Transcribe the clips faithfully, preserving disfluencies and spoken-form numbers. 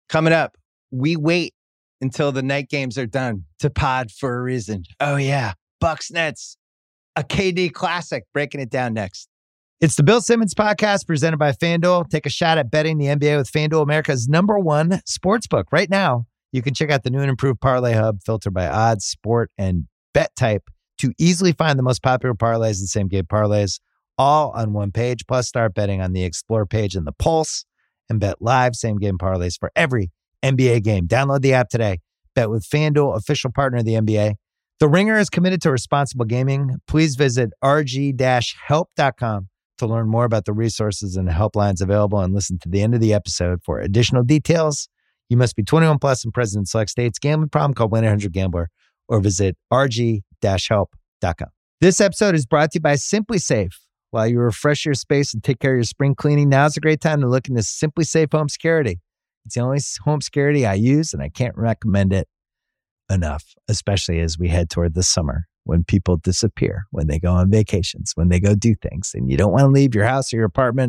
Coming up, we wait until the night games are done to pod for a reason. Oh, yeah. Bucks Nets, a K D classic. Breaking it down next. It's the Bill Simmons podcast presented by FanDuel. Take a shot at betting the N B A with FanDuel, America's number one sportsbook. Right now, you can check out the new and improved Parlay Hub filtered by odds, sport, and bet type to easily find the most popular parlays and same-game parlays all on one page. Plus, start betting on the Explore page and the Pulse and bet live same-game parlays for every N B A game. Download the app today. Bet with FanDuel, official partner of the N B A. The Ringer is committed to responsible gaming. Please visit r g dash help dot com to learn more about the resources and helplines available and listen to the end of the episode for additional details. You must be twenty-one plus and present in select states. Gambling problem? Call one eight hundred gambler or visit r g dash help dot com. This episode is brought to you by Simply Safe. While you refresh your space and take care of your spring cleaning, now's a great time to look into Simply Safe Home Security. It's the only home security I use, and I can't recommend it enough, especially as we head toward the summer when people disappear, when they go on vacations, when they go do things, and you don't want to leave your house or your apartment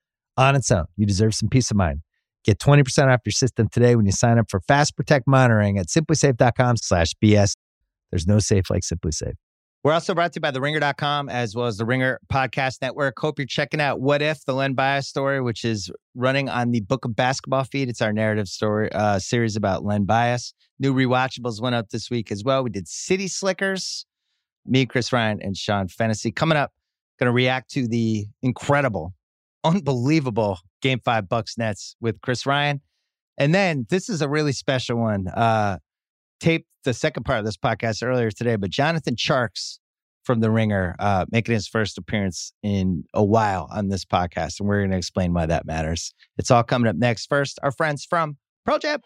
on its own. You deserve some peace of mind. Get twenty percent off your system today when you sign up for Fast Protect monitoring at simply safe dot com slash B S. There's no safe like Simply Safe. We're also brought to you by the ringer dot com as well as the Ringer Podcast Network. Hope you're checking out What If, the Len Bias story, which is running on the Book of Basketball feed. It's our narrative story uh, series about Len Bias. New rewatchables went up this week as well. We did City Slickers, me, Chris Ryan, and Sean Fennessy. Coming up, going to react to the incredible, unbelievable Game five Bucks Nets with Chris Ryan. And then this is a really special one. Uh, taped the second part of this podcast earlier today, but Jonathan Tjarks from The Ringer uh, making his first appearance in a while on this podcast, and we're going to explain why that matters. It's all coming up next. First, our friends from Pearl Jam.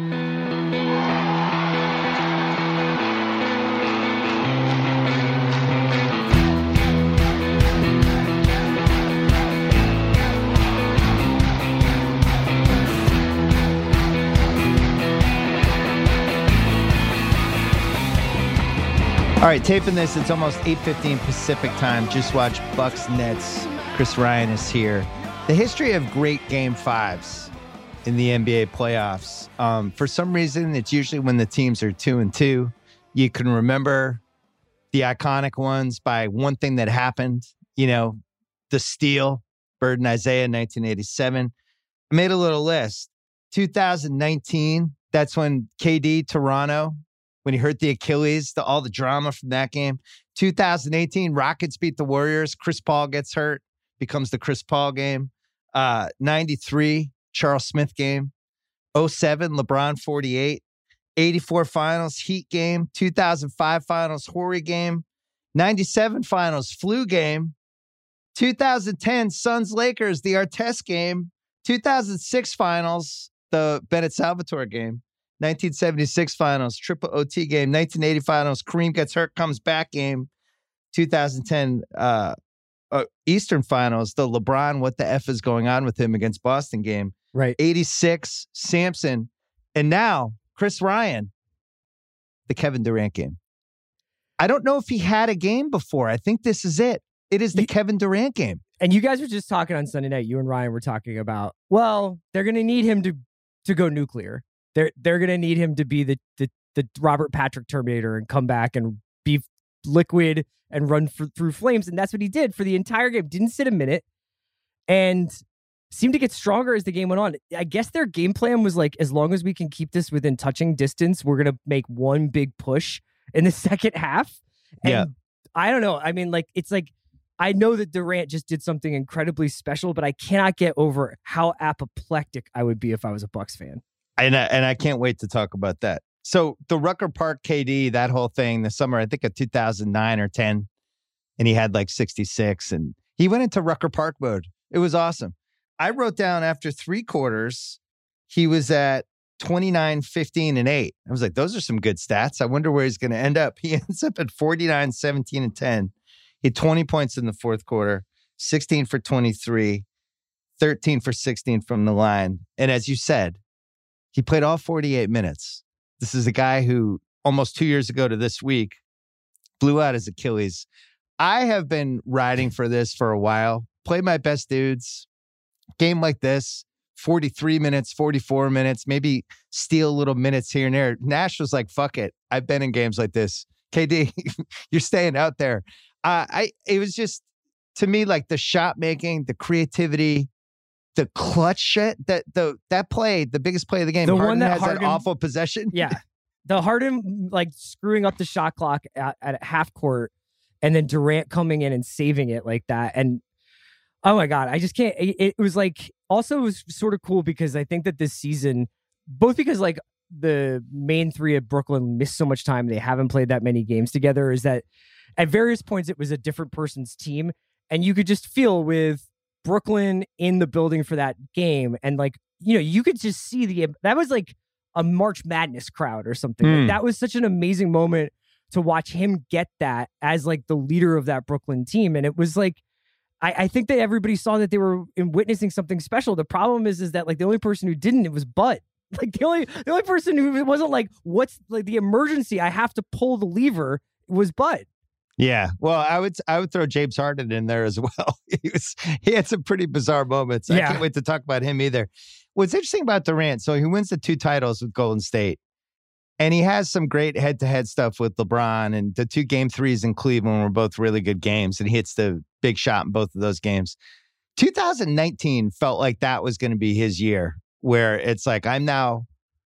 All right, taping this, it's almost eight fifteen Pacific time. Just watch Bucks Nets. Chris Ryan is here. The history of great game fives in the N B A playoffs. Um, for some reason, it's usually when the teams are two and two. You can remember the iconic ones by one thing that happened. You know, the steal, Bird and Isaiah, nineteen eighty-seven. I made a little list. two thousand nineteen, that's when K D, Toronto, when he hurt the Achilles, the, all the drama from that game. two thousand eighteen, Rockets beat the Warriors. Chris Paul gets hurt, becomes the Chris Paul game. Uh, ninety-three, Charles Smith game. oh seven, LeBron forty-eight. eighty-four finals, Heat game. two thousand five finals, Horry game. ninety-seven finals, Flu game. two thousand ten, Suns Lakers, the Artest game. two thousand six finals, the Bennett Salvatore game. nineteen seventy-six finals, triple O T game. nineteen eighty finals, Kareem gets hurt, comes back game. two thousand ten uh, uh, Eastern finals, the LeBron, what the F is going on with him against Boston game. Right. eighty-six, Sampson. And now, Chris Ryan, the Kevin Durant game. I don't know if he had a game before. I think this is it. It is the you, Kevin Durant game. And you guys were just talking on Sunday night. You and Ryan were talking about, well, they're going to need him to to go nuclear. They're they're gonna need him to be the, the the Robert Patrick Terminator and come back and be liquid and run for, through flames, and that's what he did for the entire game. Didn't sit a minute, and seemed to get stronger as the game went on. I guess their game plan was like, as long as we can keep this within touching distance, we're gonna make one big push in the second half. And yeah, I don't know. I mean, like it's like I know that Durant just did something incredibly special, but I cannot get over how apoplectic I would be if I was a Bucks fan. And I, and I can't wait to talk about that. So the Rucker Park K D, that whole thing, the summer, I think of two thousand nine or ten, and he had like sixty-six, and he went into Rucker Park mode. It was awesome. I wrote down after three quarters, he was at twenty-nine, fifteen, and eight. I was like, those are some good stats. I wonder where he's going to end up. He ends up at forty-nine, seventeen, and ten. He had twenty points in the fourth quarter, sixteen for twenty-three, thirteen for sixteen from the line. And as you said, he played all forty-eight minutes. This is a guy who almost two years ago to this week blew out his Achilles. I have been riding for this for a while. Play my best dudes. Game like this, forty-three minutes, forty-four minutes, maybe steal little minutes here and there. Nash was like, fuck it. I've been in games like this. K D, you're staying out there. Uh, I It was just, to me, like the shot making, the creativity, the clutch shit, that the that play, the biggest play of the game. The Harden one that has Harden, that awful possession. Yeah. The Harden, like screwing up the shot clock at, at half court and then Durant coming in and saving it like that. And oh my God, I just can't. It, it was like, also it was sort of cool because I think that this season, both because like the main three of Brooklyn missed so much time, they haven't played that many games together, is that at various points it was a different person's team. And you could just feel with Brooklyn in the building for that game. And like, you know, you could just see the, that was like a March Madness crowd or something. Mm. Like, that was such an amazing moment to watch him get that as like the leader of that Brooklyn team. And it was like, I, I think that everybody saw that they were witnessing something special. The problem is, is that like the only person who didn't, it was Bud. Like the only, the only person who wasn't like, what's like the emergency? I have to pull the lever was Bud. Yeah, well, I would I would throw James Harden in there as well. he was he had some pretty bizarre moments. Yeah. I can't wait to talk about him either. What's interesting about Durant, so he wins the two titles with Golden State, and he has some great head-to-head stuff with LeBron, and the two game threes in Cleveland were both really good games, and he hits the big shot in both of those games. two thousand nineteen felt like that was going to be his year, where it's like, I'm now,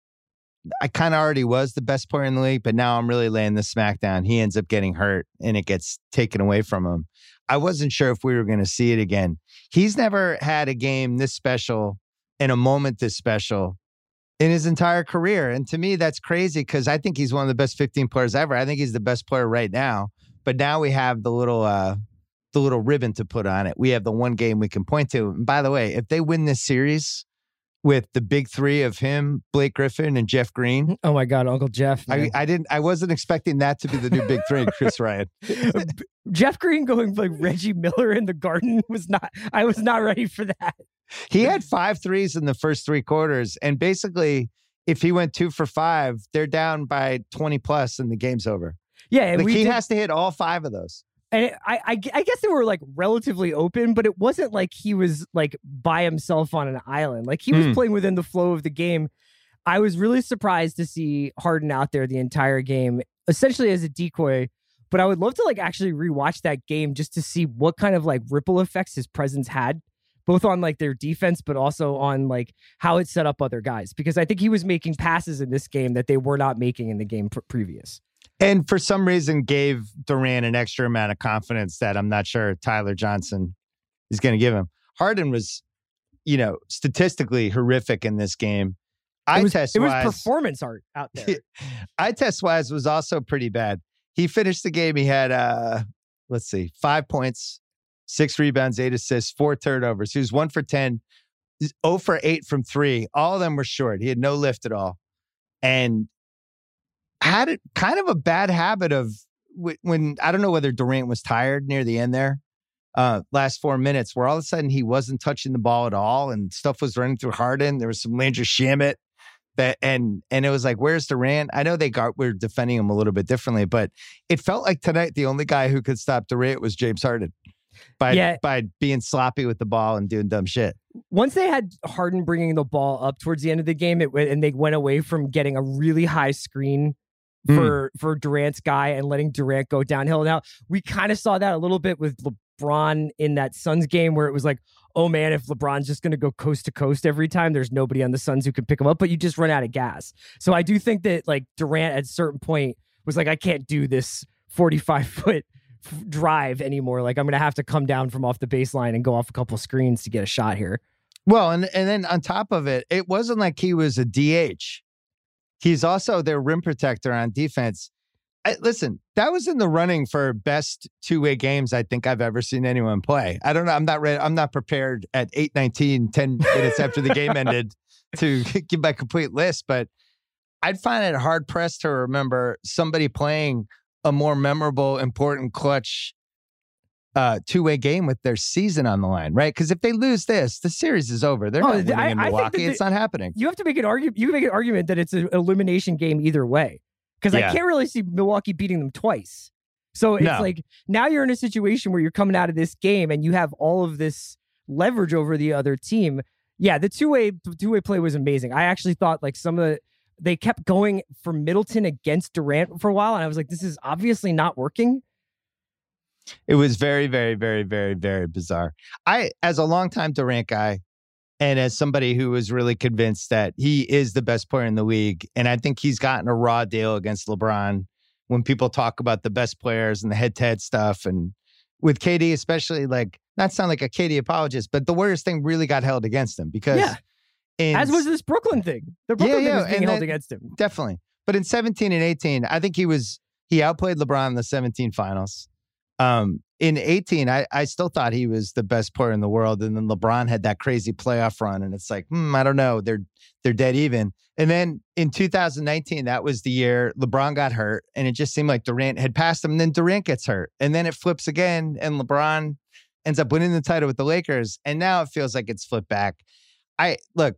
I kind of already was the best player in the league, but now I'm really laying the smack down. He ends up getting hurt and it gets taken away from him. I wasn't sure if we were going to see it again. He's never had a game this special and a moment this special in his entire career. And to me, that's crazy because I think he's one of the best fifteen players ever. I think he's the best player right now. But now we have the little, uh, the little ribbon to put on it. We have the one game we can point to. And by the way, if they win this series with the big three of him, Blake Griffin, and Jeff Green. Oh my God, Uncle Jeff. I, I didn't. I wasn't expecting that to be the new big three, Chris Ryan. Jeff Green going like Reggie Miller in the Garden was not. I was not ready for that. He had five threes in the first three quarters, and basically, if he went two for five, they're down by twenty plus, and the game's over. Yeah, and like we he did, has to hit all five of those. And it, I, I, I guess they were like relatively open, but it wasn't like he was like by himself on an island. Like he was mm. playing within the flow of the game. I was really surprised to see Harden out there the entire game, essentially as a decoy. But I would love to like actually rewatch that game just to see what kind of like ripple effects his presence had, both on like their defense, but also on like how it set up other guys. Because I think he was making passes in this game that they were not making in the game pr- previous. And for some reason gave Durant an extra amount of confidence that I'm not sure Tyler Johnson is going to give him. Harden was, you know, statistically horrific in this game. Eye test wise, it was performance art out there. Eye test wise was also pretty bad. He finished the game. He had, uh, let's see, five points, six rebounds, eight assists, four turnovers. He was one for ten, zero for eight from three. All of them were short. He had no lift at all. And had it kind of a bad habit of when, when I don't know whether Durant was tired near the end there, uh, last four minutes, where all of a sudden he wasn't touching the ball at all and stuff was running through Harden. There was some Landry Shamet that, and and it was like, where's Durant? I know they got were defending him a little bit differently, but it felt like tonight the only guy who could stop Durant was James Harden by yeah. by being sloppy with the ball and doing dumb shit. Once they had Harden bringing the ball up towards the end of the game, it and they went away from getting a really high screen for mm. for Durant's guy and letting Durant go downhill. Now, we kind of saw that a little bit with LeBron in that Suns game where it was like, oh man, if LeBron's just going to go coast to coast every time, there's nobody on the Suns who can pick him up, but you just run out of gas. So I do think that like Durant at a certain point was like, I can't do this forty-five foot f- drive anymore. Like I'm going to have to come down from off the baseline and go off a couple screens to get a shot here. Well, and, and then on top of it, it wasn't like he was a D H. He's also their rim protector on defense. I, listen, that was in the running for best two-way games I think I've ever seen anyone play. I don't know. I'm not ready. I'm not prepared at eight nineteen, ten minutes after the game ended to give my complete list, but I'd find it hard pressed to remember somebody playing a more memorable, important, clutch uh, two-way game with their season on the line, right? Because if they lose this, the series is over. They're oh, not winning I, in Milwaukee. It's not happening. You have to make an argument. You can make an argument that it's an elimination game either way. Because yeah. I can't really see Milwaukee beating them twice. So it's no. like now you're in a situation where you're coming out of this game and you have all of this leverage over the other team. Yeah, the two-way two-way play was amazing. I actually thought like some of the they kept going for Middleton against Durant for a while, and I was like, this is obviously not working. It was very, very, very, very, very bizarre. I, as a longtime Durant guy, and as somebody who was really convinced that he is the best player in the league, and I think he's gotten a raw deal against LeBron when people talk about the best players and the head-to-head stuff, and with K D especially, like, not sound like a K D apologist, but the Warriors thing really got held against him because... Yeah. In, As was this Brooklyn thing. The Brooklyn yeah, yeah, thing was being and held that, against him. Definitely. But in seventeen and eighteen, I think he was, he outplayed LeBron in the seventeen finals. Um, in eighteen, I, I still thought he was the best player in the world. And then LeBron had that crazy playoff run. And it's like, hmm, I don't know. They're, they're dead even. And then in two thousand nineteen, that was the year LeBron got hurt. And it just seemed like Durant had passed him. And then Durant gets hurt. And then it flips again. And LeBron ends up winning the title with the Lakers. And now it feels like it's flipped back. I, look,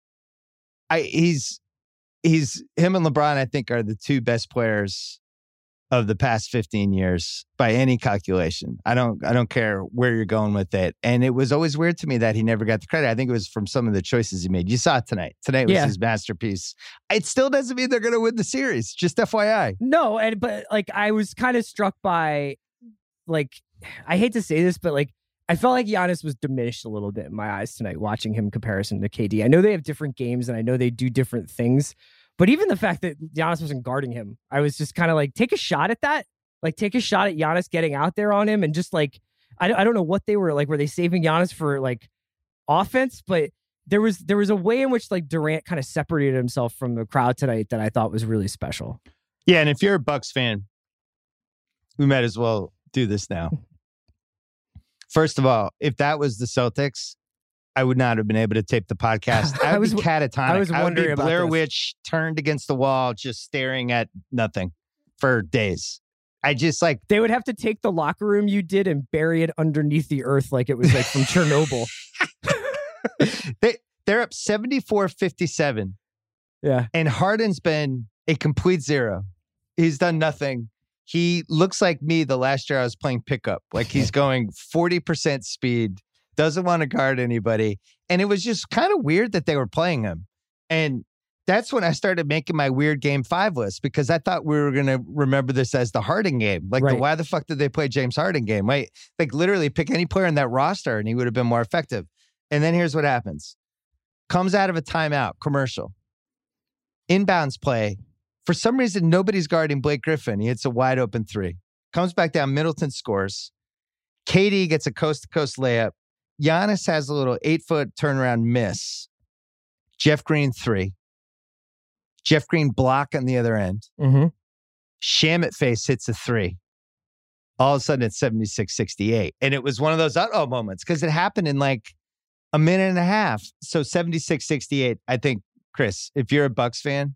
I, he's, he's, him and LeBron, I think, are the two best players of the past fifteen years by any calculation. I don't, I don't care where you're going with it. And it was always weird to me that he never got the credit. I think it was from some of the choices he made. You saw it tonight. Tonight was yeah. his masterpiece. It still doesn't mean they're going to win the series. Just F Y I. No. And, but like, I was kind of struck by, like, I hate to say this, but like, I felt like Giannis was diminished a little bit in my eyes tonight, watching him in comparison to K D. I know they have different games and I know they do different things, but even the fact that Giannis wasn't guarding him, I was just kind of like, take a shot at that. Like, take a shot at Giannis getting out there on him and just like, I, I don't know what they were like. Were they saving Giannis for like offense? But there was there was a way in which like Durant kind of separated himself from the crowd tonight that I thought was really special. Yeah, and if you're a Bucks fan, we might as well do this now. First of all, if that was the Celtics, I would not have been able to tape the podcast. I would I was, be catatonic. I was wondering I would be Blair about Witch turned against the wall, just staring at nothing for days. I just like... They would have to take the locker room you did and bury it underneath the earth like it was like from Chernobyl. they, they're up seventy-four fifty-seven. Yeah. And Harden's been a complete zero. He's done nothing. He looks like me the last year I was playing pickup. Like he's going forty percent speed, doesn't want to guard anybody. And it was just kind of weird that they were playing him. And that's when I started making my weird game five list because I thought we were going to remember this as the Harden game. Like, right. the, why the fuck did they play James Harden game? Wait, like literally pick any player in that roster and he would have been more effective. And then here's what happens. Comes out of a timeout, commercial. Inbounds play. For some reason, nobody's guarding Blake Griffin. He hits a wide open three. Comes back down. Middleton scores. K D gets a coast-to-coast layup. Giannis has a little eight-foot turnaround miss. Jeff Green, three. Jeff Green block on the other end. Mm-hmm. Shamet face hits a three. All of a sudden, it's seventy-six sixty-eight. And it was one of those uh-oh moments because it happened in like a minute and a half. So seventy-six sixty-eight, I think, Chris, if you're a Bucks fan,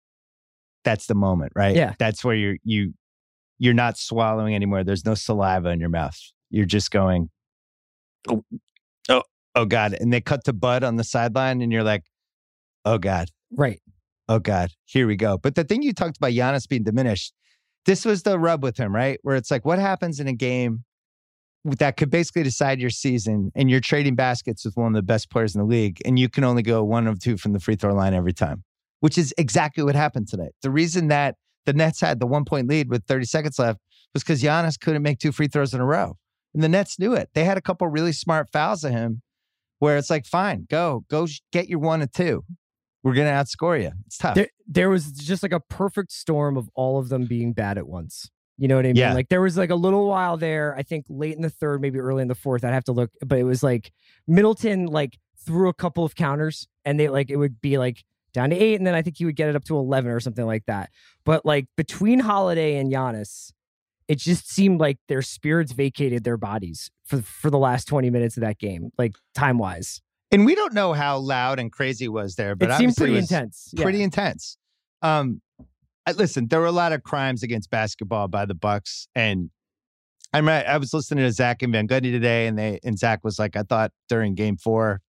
that's the moment, right? Yeah. That's where you're, you, you're not swallowing anymore. There's no saliva in your mouth. You're just going, oh, oh, oh God. And they cut to Bud on the sideline and you're like, oh God. Right. Oh God, here we go. But the thing you talked about Giannis being diminished, this was the rub with him, right? Where it's like, what happens in a game that could basically decide your season and you're trading baskets with one of the best players in the league and you can only go one of two from the free throw line every time, which is exactly what happened tonight. The reason that the Nets had the one point lead with thirty seconds left was because Giannis couldn't make two free throws in a row. And the Nets knew it. They had a couple really smart fouls of him where it's like, fine, go, go get your one and two. We're going to outscore you. It's tough. There, there was just like a perfect storm of all of them being bad at once. You know what I mean? Yeah. Like there was like a little while there, I think late in the third, maybe early in the fourth, I'd have to look, but it was like Middleton like threw a couple of counters and they like, it would be like down to eight. And then I think he would get it up to eleven or something like that. But like between Holiday and Giannis, it just seemed like their spirits vacated their bodies for, for the last twenty minutes of that game, like time wise. And we don't know how loud and crazy it was there, but it seemed pretty it was intense. Pretty yeah. intense. Um, I, listen, there were a lot of crimes against basketball by the Bucks, and I'm right. I was listening to Zach and Van Gundy today, and they and Zach was like, I thought during Game Four,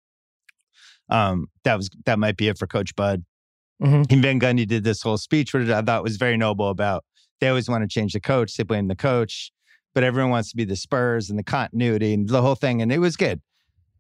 um, that was that might be it for Coach Bud. Mm-hmm. And Van Gundy did this whole speech, which I thought was very noble about. They always want to change the coach. They blame the coach, but everyone wants to be the Spurs and the continuity and the whole thing, and it was good.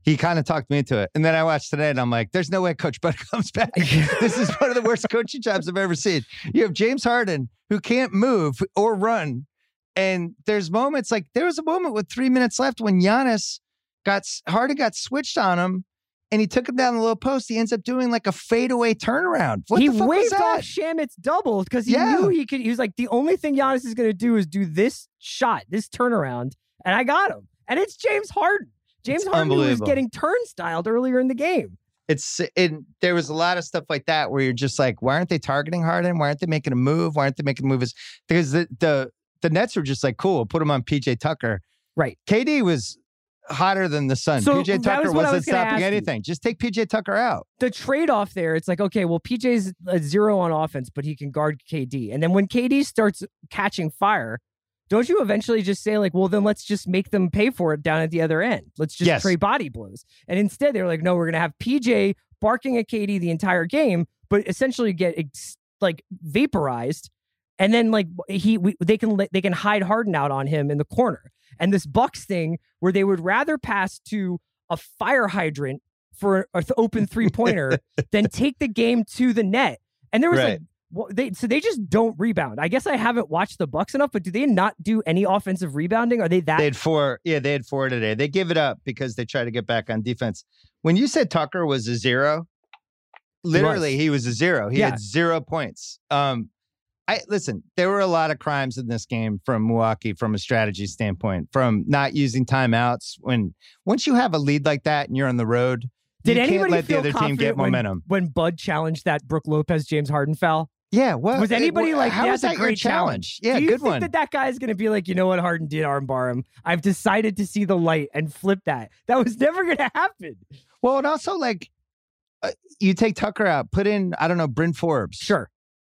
He kind of talked me into it. And then I watched today and I'm like, there's no way Coach Bud comes back. This is one of the worst coaching jobs I've ever seen. You have James Harden who can't move or run. And there's moments like there was a moment with three minutes left when Giannis got Harden got switched on him and he took him down the low post. He ends up doing like a fadeaway turnaround. What he the fuck waved was that? off Shamit's double because he Yeah. knew he could. He was like, the only thing Giannis is going to do is do this shot, this turnaround, and I got him. And it's James Harden. James It's Harden who was unbelievable. getting turnstyled earlier in the game. It's and there was a lot of stuff like that where you're just like, why aren't they targeting Harden? Why aren't they making a move? Why aren't they making moves? Because the the the Nets were just like, cool, we'll put him on P J Tucker. Right. K D was hotter than the sun. So P J that Tucker was what I wasn't was gonna stopping ask you. anything. Just take P J Tucker out. The trade-off there, it's like, okay, well, P J's a zero on offense, but he can guard K D. And then when K D starts catching fire, don't you eventually just say, like, well, then let's just make them pay for it down at the other end. Let's just Yes. trade body blows. And instead, they're like, no, we're going to have P J barking at K D the entire game, but essentially get ex- like vaporized. And then like he, we, they can they can hide Harden out on him in the corner. And this Bucks thing where they would rather pass to a fire hydrant for an open three pointer than take the game to the net. And there was Right. like. Well, they so they just don't rebound. I guess I haven't watched the Bucks enough, but do they not do any offensive rebounding? Are they that? They had four. Yeah, they had four today. They give it up because they try to get back on defense. When you said Tucker was a zero, literally he was a zero. He Yeah. had zero points. Um, I listen. There were a lot of crimes in this game from Milwaukee, from a strategy standpoint, from not using timeouts. When once you have a lead like that and you're on the road, Did you anybody can't let the feel other team confident get when- momentum. when Bud challenged that Brooke Lopez James Harden foul? Yeah, what Was anybody it- like, how that's is that a great your challenge? Yeah, Do you good think one. that that guy's going to be like, you know what, Harden did armbar him. I've decided to see the light and flip that. That was never going to happen. Well, and also like uh, you take Tucker out, put in I don't know Bryn Forbes, Sure.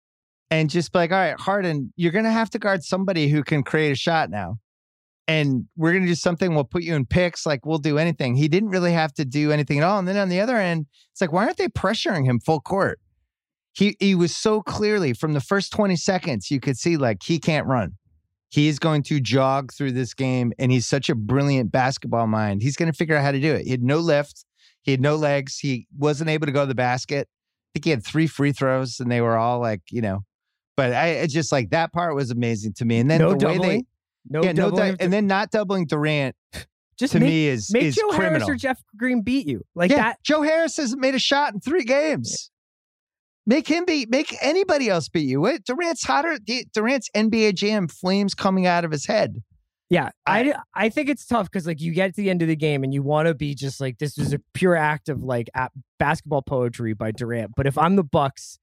and just be like, all right, Harden, you're gonna have to guard somebody who can create a shot now, and we're gonna do something. We'll put you in picks, like we'll do anything. He didn't really have to do anything at all. And then on the other end, it's like, why aren't they pressuring him full court? He he was so clearly from the first twenty seconds, you could see like he can't run. He is going to jog through this game, and he's such a brilliant basketball mind. He's going to figure out how to do it. He had no lift. He had no legs. He wasn't able to go to the basket. I think he had three free throws, and they were all like, you know. But I it's just like that part was amazing to me. And then No the way doubling. they, No yeah, no, doubling. du- and then not doubling Durant just to make, me is make is Joe criminal. Harris or Jeff Green beat you. Like yeah, that. Joe Harris hasn't made a shot in three games. Make him beat. Make anybody else beat you. What Durant's hotter. Durant's N B A Jam flames coming out of his head. Yeah, I, I think it's tough because like you get to the end of the game and you want to be just like this was a pure act of like a- basketball poetry by Durant. But if I'm the Bucks,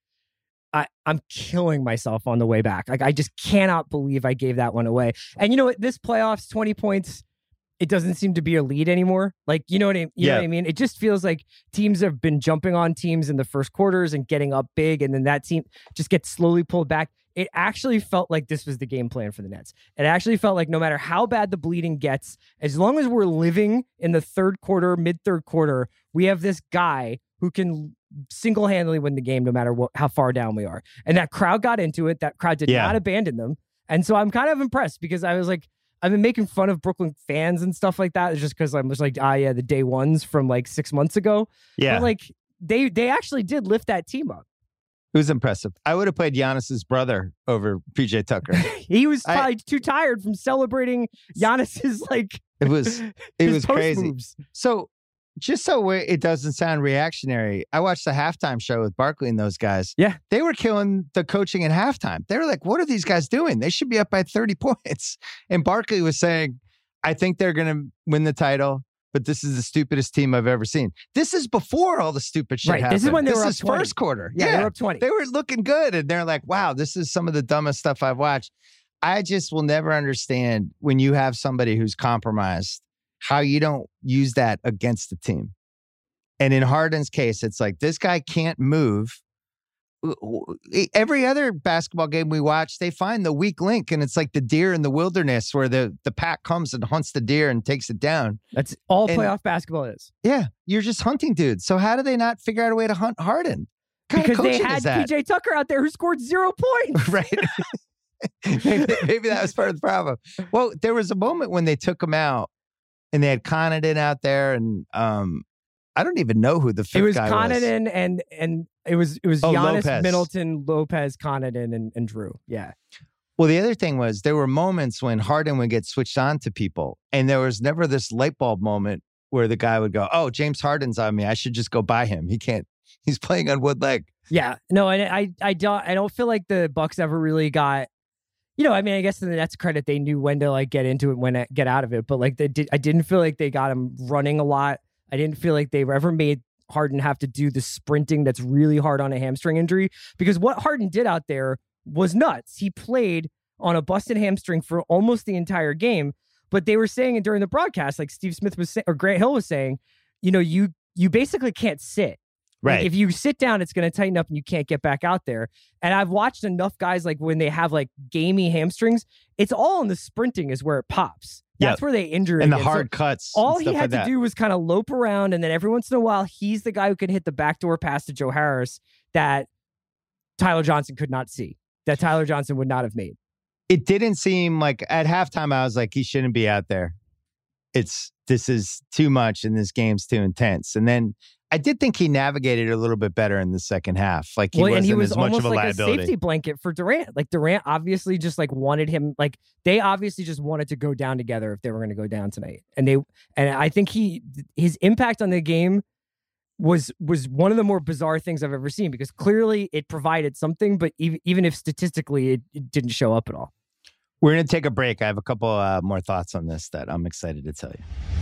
I I'm killing myself on the way back. Like I just cannot believe I gave that one away. And you know what? This playoffs, twenty points, it doesn't seem to be a lead anymore. Like you know what I you Yeah. know what I mean? It just feels like teams have been jumping on teams in the first quarters and getting up big, and then that team just gets slowly pulled back. It actually felt like this was the game plan for the Nets. It actually felt like no matter how bad the bleeding gets, as long as we're living in the third quarter, mid third quarter, we have this guy who can single-handedly win the game no matter what, how far down we are. And that crowd got into it. That crowd did Yeah. not abandon them. And so I'm kind of impressed because I was like, I've been making fun of Brooklyn fans and stuff like that. It's just because I'm just like, ah, yeah, the day ones from like six months ago. Yeah, But like they they actually did lift that team up. it was impressive. I would have played Giannis's brother over P J Tucker. He was I- probably too tired from celebrating Giannis's like It was it his was post crazy. moves. So just so we- it doesn't sound reactionary, I watched the halftime show with Barkley and those guys. Yeah. They were killing the coaching at halftime. They were like, what are these guys doing? They should be up by thirty points. And Barkley was saying, I think they're going to win the title, but this is the stupidest team I've ever seen. This is before all the stupid shit Right, happened. this is when they this were up is twenty. first quarter. Yeah, Yeah, they were up twenty. they were looking good. And they're like, wow, this is some of the dumbest stuff I've watched. I just will never understand when you have somebody who's compromised, how you don't use that against the team. And in Harden's case, it's like this guy can't move. Every other basketball game we watch, they find the weak link, and it's like the deer in the wilderness where the, the pack comes and hunts the deer and takes it down. That's all And- playoff basketball is. Yeah, you're just hunting dudes. So how do they not figure out a way to hunt Harden? What kind Because of they coaching had is that? P J Tucker out there who scored zero points. Right. maybe, maybe that was part of the problem. Well, there was a moment when they took him out and they had Connaughton out there, and um, I don't even know who the fifth it was guy Connaughton was. and and it was it was Oh, Giannis, Lopez. Middleton, Lopez, Connaughton, and, and Drew. Yeah. Well, the other thing was there were moments when Harden would get switched on to people, and there was never this light bulb moment where the guy would go, "Oh, James Harden's on me. I should just go buy him. He can't. He's playing on one leg." Yeah. No, I I I don't I don't feel like the Bucks ever really got. You know, I mean, I guess to the Nets' credit, they knew when to like get into it, when to get out of it. But like, they did, I didn't feel like they got him running a lot. I didn't feel like they ever made Harden have to do the sprinting that's really hard on a hamstring injury, because what Harden did out there was nuts. He played on a busted hamstring for almost the entire game. But they were saying during the broadcast, like Steve Smith was saying, or Grant Hill was saying, you know, you you basically can't sit. Right. Like if you sit down, it's going to tighten up and you can't get back out there. And I've watched enough guys, like when they have like gamey hamstrings, it's all in the sprinting is where it pops. That's Yep. where they injure it. And the again. hard So cuts. all and he stuff had like to that. do was kind of lope around. And then every once in a while, he's the guy who can hit the backdoor pass to Joe Harris that Tyler Johnson could not see, that Tyler Johnson would not have made. It didn't seem like at halftime, I was like, he shouldn't be out there. It's this is too much and this game's too intense. And then I did think he navigated a little bit better in the second half. Like he well, wasn't and he was as much almost of a like liability. a safety blanket for Durant. Like Durant obviously just like wanted him, like they obviously just wanted to go down together if they were going to go down tonight. And they, and I think he, his impact on the game was, was one of the more bizarre things I've ever seen, because clearly it provided something, but even, even if statistically it, it didn't show up at all. We're going to take a break. I have a couple uh, more thoughts on this that I'm excited to tell you.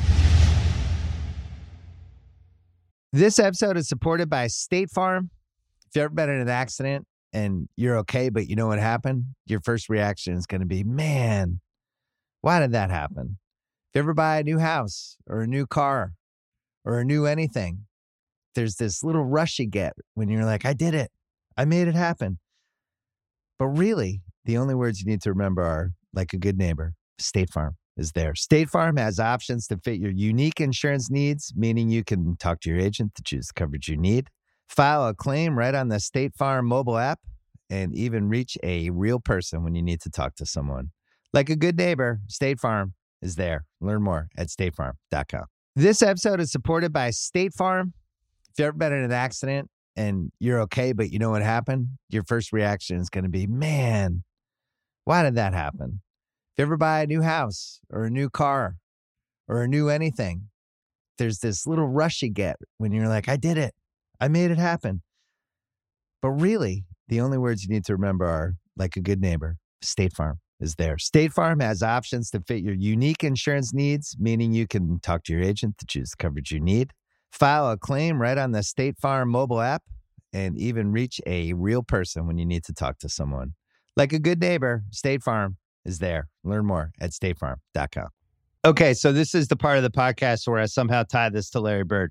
This episode is supported by State Farm. If you've ever been in an accident and you're okay, but you know what happened, your first reaction is going to be, man, why did that happen? If you ever buy a new house or a new car or a new anything, there's this little rush you get when you're like, I did it. I made it happen. But really, the only words you need to remember are, like a good neighbor, State Farm is there. State Farm has options to fit your unique insurance needs, meaning you can talk to your agent to choose the coverage you need, file a claim right on the State Farm mobile app, and even reach a real person when you need to talk to someone. Like a good neighbor, State Farm is there. Learn more at state farm dot com. This episode is supported by State Farm. If you've ever been in an accident and you're okay, but you know what happened, your first reaction is going to be, man, why did that happen? If you ever buy a new house or a new car or a new anything, there's this little rush you get when you're like, I did it. I made it happen. But really, the only words you need to remember are, like a good neighbor, State Farm is there. State Farm has options to fit your unique insurance needs, meaning you can talk to your agent to choose the coverage you need, file a claim right on the State Farm mobile app, and even reach a real person when you need to talk to someone. Like a good neighbor, State Farm is there. Learn more at state farm dot com. Okay, so this is the part of the podcast where I somehow tie this to Larry Bird.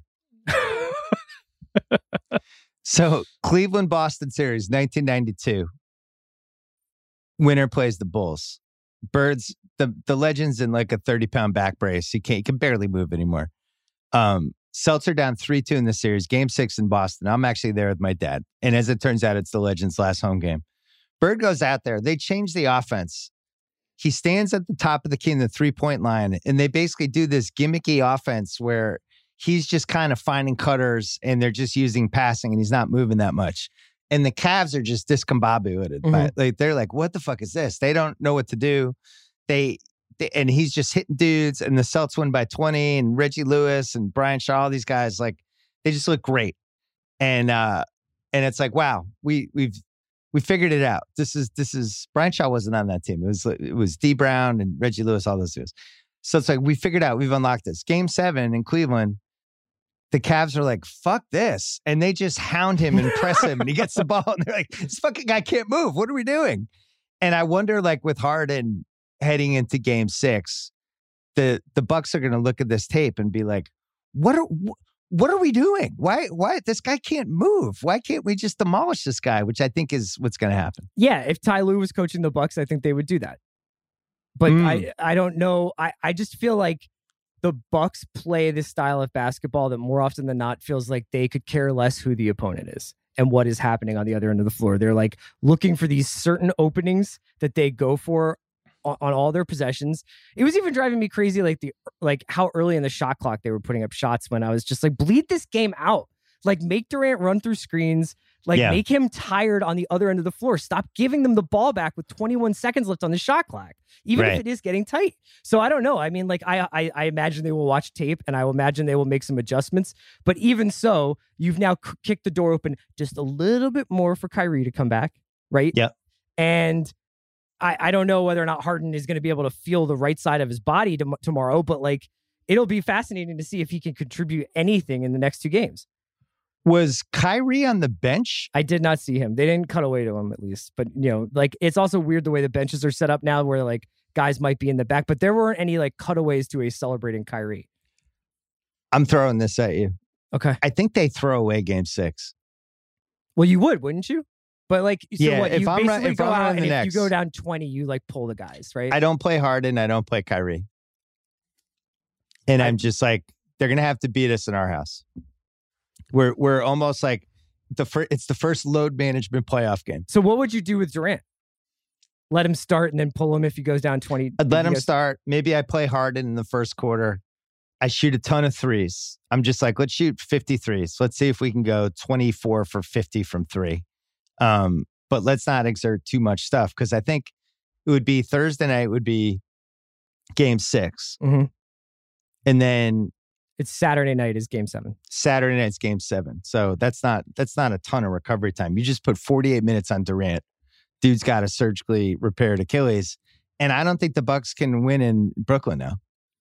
So, Cleveland-Boston series, nineteen ninety-two. Winner plays the Bulls. Bird's, the, the legend's in like a thirty-pound back brace. He can't, he can barely move anymore. Um, Celtics are down three two in the series, game six in Boston. I'm actually there with my dad. And as it turns out, it's the legend's last home game. Bird goes out there. They change the offense. He stands at the top of the key in the three-point line, and they basically do this gimmicky offense where he's just kind of finding cutters, and they're just using passing, and he's not moving that much. And the Cavs are just discombobulated. Mm-hmm. By, like, they're like, what the fuck is this? They don't know what to do. They, they and he's just hitting dudes, and the Celtics win by twenty, and Reggie Lewis and Brian Shaw, all these guys, like, they just look great. And uh, and it's like, wow, we we've We figured it out. This is this is Brian Shaw wasn't on that team. It was it was D Brown and Reggie Lewis, all those dudes. So it's like we figured out. We've unlocked this. Game seven in Cleveland, the Cavs are like, "Fuck this," and they just hound him and press him, and he gets the ball, and they're like, "This fucking guy can't move. What are we doing?" And I wonder, like with Harden heading into Game Six, the the Bucks are going to look at this tape and be like, "What are?" Wh- What are we doing? Why? Why this guy can't move? Why can't we just demolish this guy? Which I think is what's going to happen. Yeah, if Ty Lue was coaching the Bucks, I think they would do that. But mm. I, I don't know. I, I just feel like the Bucks play this style of basketball that more often than not feels like they could care less who the opponent is and what is happening on the other end of the floor. They're like looking for these certain openings that they go for on, on all their possessions. It was even driving me crazy, like the like how early in the shot clock they were putting up shots when I was just like, bleed this game out. Like, make Durant run through screens. Like, yeah. make him tired on the other end of the floor. Stop giving them the ball back with twenty-one seconds left on the shot clock, even right. if it is getting tight. So I don't know. I mean, like, I, I I imagine they will watch tape, and I will imagine they will make some adjustments. But even so, you've now c- kicked the door open just a little bit more for Kyrie to come back, right? Yeah. And I, I don't know whether or not Harden is going to be able to feel the right side of his body to, tomorrow, but, like, it'll be fascinating to see if he can contribute anything in the next two games. Was Kyrie on the bench? I did not see him. They didn't cut away to him, at least. But, you know, like, it's also weird the way the benches are set up now where, like, guys might be in the back. But there weren't any, like, cutaways to a celebrating Kyrie. I'm throwing this at you. Okay. I think they throw away game six. Well, you would, wouldn't you? But, like, so yeah, what? If you I'm, basically if go I'm out, and if next, you go down twenty, you, like, pull the guys, right? I don't play Harden. I don't play Kyrie. And I, I'm just like, they're going to have to beat us in our house. We're We're almost like, The fir- it's the first load management playoff game. So what would you do with Durant? Let him start and then pull him if he goes down twenty. I'd let him goes- start. Maybe I play Harden in the first quarter. I shoot a ton of threes. I'm just like, let's shoot fifty threes. Let's see if we can go twenty-four for fifty from three. Um, but let's not exert too much stuff because I think it would be Thursday night would be game six. Mm-hmm. And then it's Saturday night is game seven. Saturday night's game seven. So that's not that's not a ton of recovery time. You just put forty-eight minutes on Durant. Dude's got a surgically repaired Achilles. And I don't think the Bucks can win in Brooklyn now.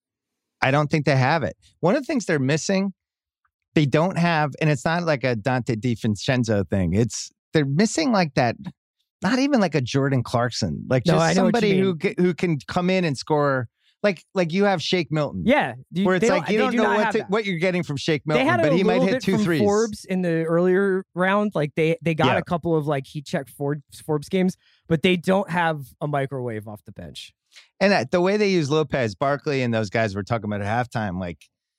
I don't think they have it. One of the things they're missing, they don't have, and it's not like a Dante DiVincenzo thing. It's they're missing like that, not even like a Jordan Clarkson. Like just no, somebody who who can come in and score. Like like you have Shake Milton. Yeah. You, where it's like you don't do know what to, what you're getting from Shake Milton, but he might hit two from threes. Forbes in the earlier round. Like they they got yeah. a couple of like heat check Forbes, Forbes games, but they don't have a microwave off the bench. And that, the way they use Lopez, Barkley, and those guys were talking about at halftime. Like,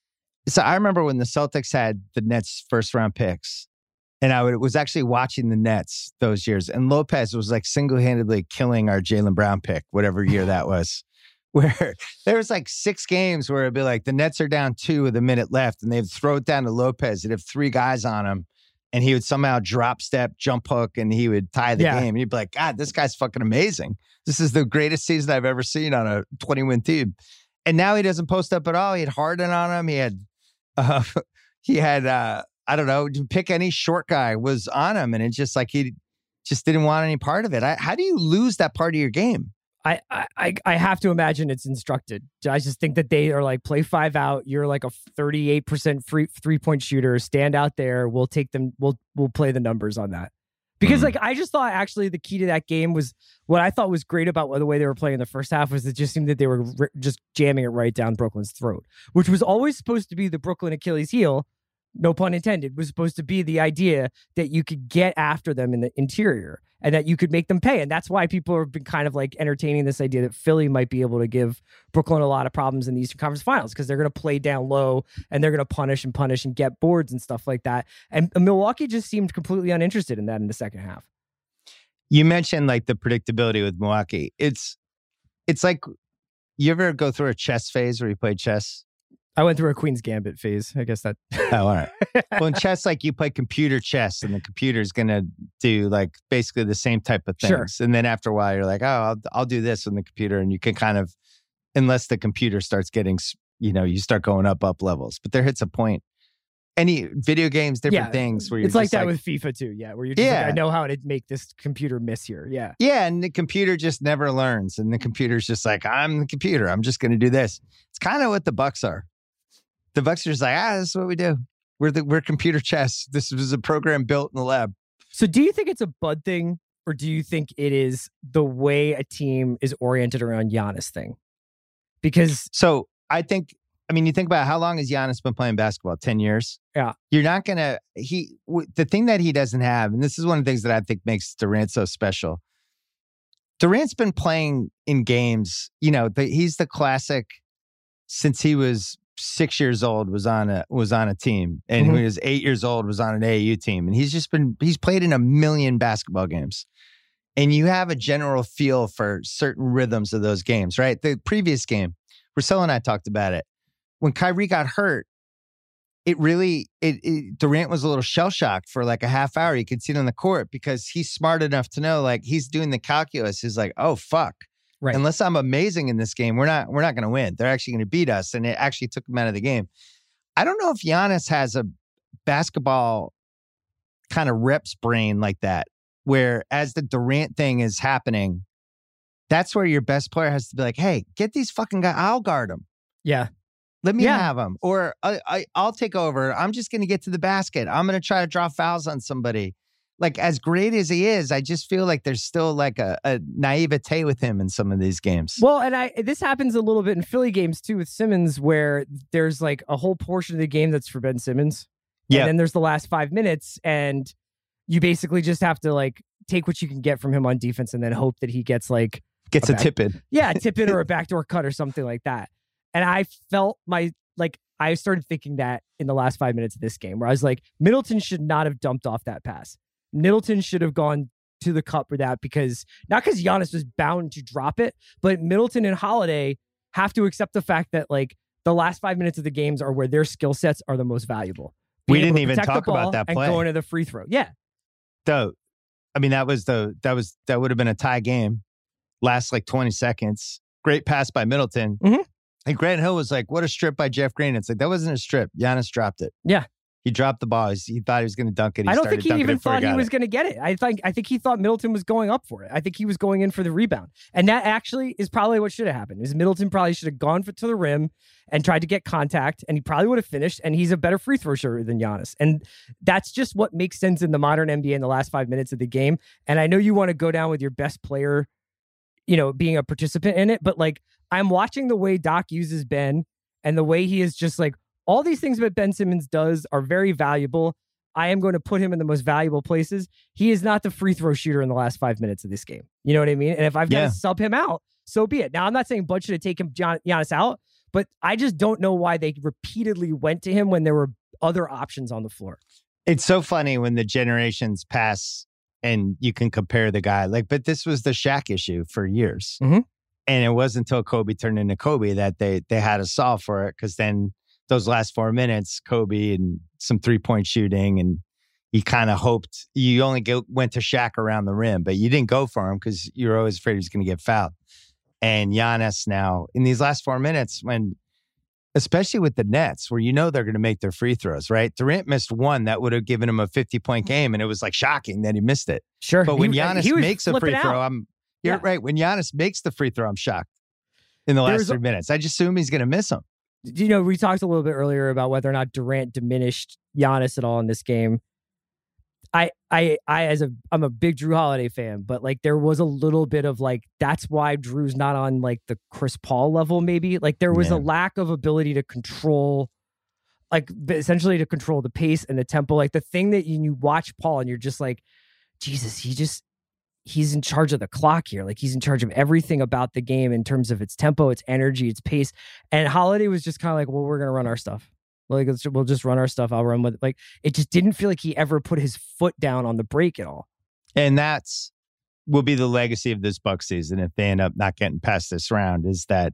so I remember when the Celtics had the Nets first round picks, and I would, was actually watching the Nets those years, and Lopez was like single handedly killing our Jaylen Brown pick, whatever year that was. Where there was like six games where it'd be like the Nets are down two with a minute left and they'd throw it down to Lopez. They'd have three guys on him and he would somehow drop step, jump hook, and he would tie the yeah. game. And you'd be like, God, this guy's fucking amazing. This is the greatest season I've ever seen on a twenty-win team. And now he doesn't post up at all. He had Harden on him. He had, uh, he had, uh, I don't know, pick any short guy was on him. And it's just like he just didn't want any part of it. I, how do you lose that part of your game? I, I I have to imagine it's instructed. I just think that they are like, play five out. You're like a thirty-eight percent free three point shooter. Stand out there. We'll take them. We'll we'll play the numbers on that. Because mm-hmm. like I just thought actually the key to that game was what I thought was great about the way they were playing in the first half was it just seemed that they were r- just jamming it right down Brooklyn's throat, which was always supposed to be the Brooklyn Achilles heel. No pun intended, was supposed to be the idea that you could get after them in the interior and that you could make them pay. And that's why people have been kind of like entertaining this idea that Philly might be able to give Brooklyn a lot of problems in the Eastern Conference Finals because they're going to play down low and they're going to punish and punish and get boards and stuff like that. And Milwaukee just seemed completely uninterested in that in the second half. You mentioned like the predictability with Milwaukee. It's, it's like, you ever go through a chess phase where you play chess? I went through a Queen's Gambit phase. I guess that. Oh, all right. Well, in chess, like you play computer chess and the computer's going to do like basically the same type of things. Sure. And then after a while, you're like, oh, I'll, I'll do this on the computer. And you can kind of, unless the computer starts getting, you know, you start going up, up levels. But there hits a point. Any video games, different yeah, things where you're it's like just that like, with FIFA too. Yeah. Where you're just yeah. like, I know how to make this computer miss here. Yeah. Yeah. And the computer just never learns. And the computer's just like, I'm the computer. I'm just going to do this. It's kind of what the Bucks are. The Bucks are just like, ah, this is what we do. We're the we're computer chess. This was a program built in the lab. So do you think it's a Bud thing, or do you think it is the way a team is oriented around Giannis thing? Because so I think, I mean, you think about how long has Giannis been playing basketball? ten years? Yeah. You're not going to, he, w- the thing that he doesn't have, and this is one of the things that I think makes Durant so special. Durant's been playing in games, you know, the, he's the classic since he was six years old was on a was on a team, and mm-hmm. when he was eight years old was on an A A U team, and he's just been he's played in a million basketball games, and you have a general feel for certain rhythms of those games, right? The previous game, Marcelo and I talked about it. When Kyrie got hurt, it really, it, it Durant was a little shell-shocked for like a half hour. You could see it on the court because he's smart enough to know, like, he's doing the calculus. He's like, oh, fuck. Right. Unless I'm amazing in this game, we're not, we're not going to win. They're actually going to beat us. And it actually took him out of the game. I don't know if Giannis has a basketball kind of reps brain like that, where as the Durant thing is happening, that's where your best player has to be like, hey, get these fucking guys. I'll guard them. Yeah. Let me Yeah. have them. Or I, I, I'll take over. I'm just going to get to the basket. I'm going to try to draw fouls on somebody. Like, as great as he is, I just feel like there's still like a, a naivete with him in some of these games. Well, and I this happens a little bit in Philly games too with Simmons, where there's like a whole portion of the game that's for Ben Simmons. Yeah. And then there's the last five minutes, and you basically just have to like take what you can get from him on defense and then hope that he gets like Gets a, a back, tip in. Yeah, a tip in or a backdoor cut or something like that. And I felt my like I started thinking that in the last five minutes of this game, where I was like, Middleton should not have dumped off that pass. Middleton should have gone to the cup for that, because not because Giannis was bound to drop it, but Middleton and Holiday have to accept the fact that like the last five minutes of the games are where their skill sets are the most valuable. We Being able didn't to even protect the talk about ball that and play. going to the free throw. Yeah. So, I mean, that was the, that was, that would have been a tie game. Last like twenty seconds. Great pass by Middleton. Mm-hmm. And Grant Hill was like, what a strip by Jeff Green. It's like, that wasn't a strip. Giannis dropped it. Yeah. He dropped the ball. He thought he was going to dunk it. He I don't started think he dunking even it before thought he got was it. going to get it. I think I think he thought Middleton was going up for it. I think he was going in for the rebound. And that actually is probably what should have happened. Is Middleton probably should have gone for, to the rim and tried to get contact, and he probably would have finished, and he's a better free throw shooter than Giannis. And that's just what makes sense in the modern N B A in the last five minutes of the game. And I know you want to go down with your best player, you know, being a participant in it, but like, I'm watching the way Doc uses Ben and the way he is just like, all these things that Ben Simmons does are very valuable. I am going to put him in the most valuable places. He is not the free throw shooter in the last five minutes of this game. You know what I mean? And if I've got Yeah. to sub him out, so be it. Now, I'm not saying Bud should have taken Gian- Giannis out, but I just don't know why they repeatedly went to him when there were other options on the floor. It's so funny when the generations pass and you can compare the guy. Like, but this was the Shaq issue for years. Mhm. And it wasn't until Kobe turned into Kobe that they they had to solve for it, because then those last four minutes, Kobe and some three-point shooting, and you kind of hoped you only go, went to Shaq around the rim, but you didn't go for him because you were always afraid he was going to get fouled. And Giannis now, in these last four minutes, when, especially with the Nets, where you know they're going to make their free throws, right? Durant missed one that would have given him a fifty-point game, and it was like shocking that he missed it. Sure. But when He- Giannis he was makes a free flipping throw, out. I'm you're Yeah. right. When Giannis makes the free throw, I'm shocked. In the There last was a- three minutes, I just assume he's going to miss them. You know, we talked a little bit earlier about whether or not Durant diminished Giannis at all in this game. I, I, I, as a, I'm a big Drew Holiday fan, but like there was a little bit of like, that's why Drew's not on like the Chris Paul level, maybe. Like there was Yeah. a lack of ability to control, like essentially to control the pace and the tempo. Like the thing that you, you watch Paul and you're just like, Jesus, he just, he's in charge of the clock here. Like he's in charge of everything about the game in terms of its tempo, its energy, its pace. And Holiday was just kind of like, well, we're going to run our stuff. Like, let's- we'll just run our stuff. I'll run with it. Like, it just didn't feel like he ever put his foot down on the break at all. And that's will be the legacy of this Buck season if they end up not getting past this round, is that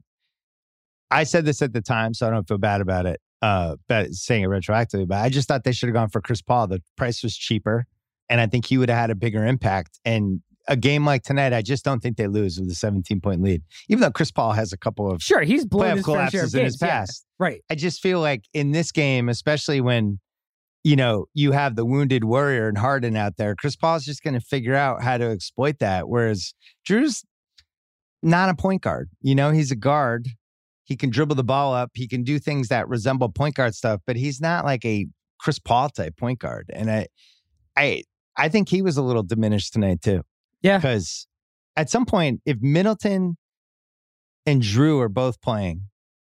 I said this at the time, so I don't feel bad about it, uh, but saying it retroactively, but I just thought they should have gone for Chris Paul. The price was cheaper, and I think he would have had a bigger impact. And a game like tonight, I just don't think they lose with a seventeen-point lead, even though Chris Paul has a couple of Sure, he's blown playoff his fair share of collapses in his games. Yeah, past. right. I just feel like in this game, especially when, you know, you have the wounded warrior and Harden out there, Chris Paul's just going to figure out how to exploit that. Whereas Drew's not a point guard. You know, he's a guard. He can dribble the ball up. He can do things that resemble point guard stuff, but he's not like a Chris Paul type point guard. And I, I, I think he was a little diminished tonight too. Yeah. Because at some point, if Middleton and Drew are both playing,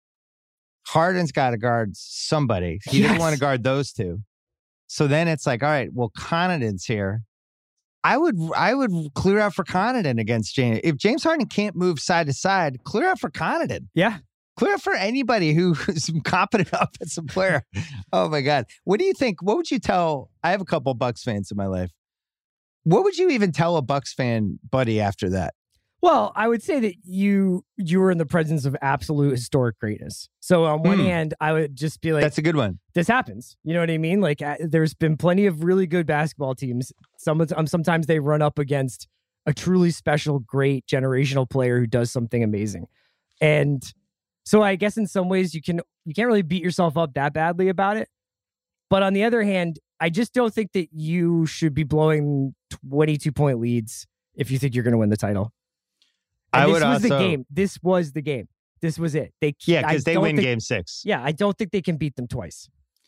Harden's got to guard somebody. He Yes. didn't want to guard those two. So then it's like, all right, well, Connaughton's here. I would I would clear out for Connaughton against James. If James Harden can't move side to side, clear out for Connaughton. Yeah. Clear out for anybody who is a competent offensive player. Oh my God. What do you think? What would you tell? I have a couple Bucks fans in my life. what would you even tell a Bucks fan, buddy, after that? Well, I would say that you you were in the presence of absolute historic greatness. So on one Hmm. hand, I would just be like, That's a good one. this happens. You know what I mean? Like uh, there's been plenty of really good basketball teams. Some of um, sometimes they run up against a truly special, great generational player who does something amazing. And so I guess in some ways you can you can't really beat yourself up that badly about it. But on the other hand, I just don't think that you should be blowing twenty-two point leads if you think you're going to win the title. And I this would was the also- game. This was the game. This was it. They Yeah, I because they don't win think- game six. Yeah, I don't think they can beat them twice.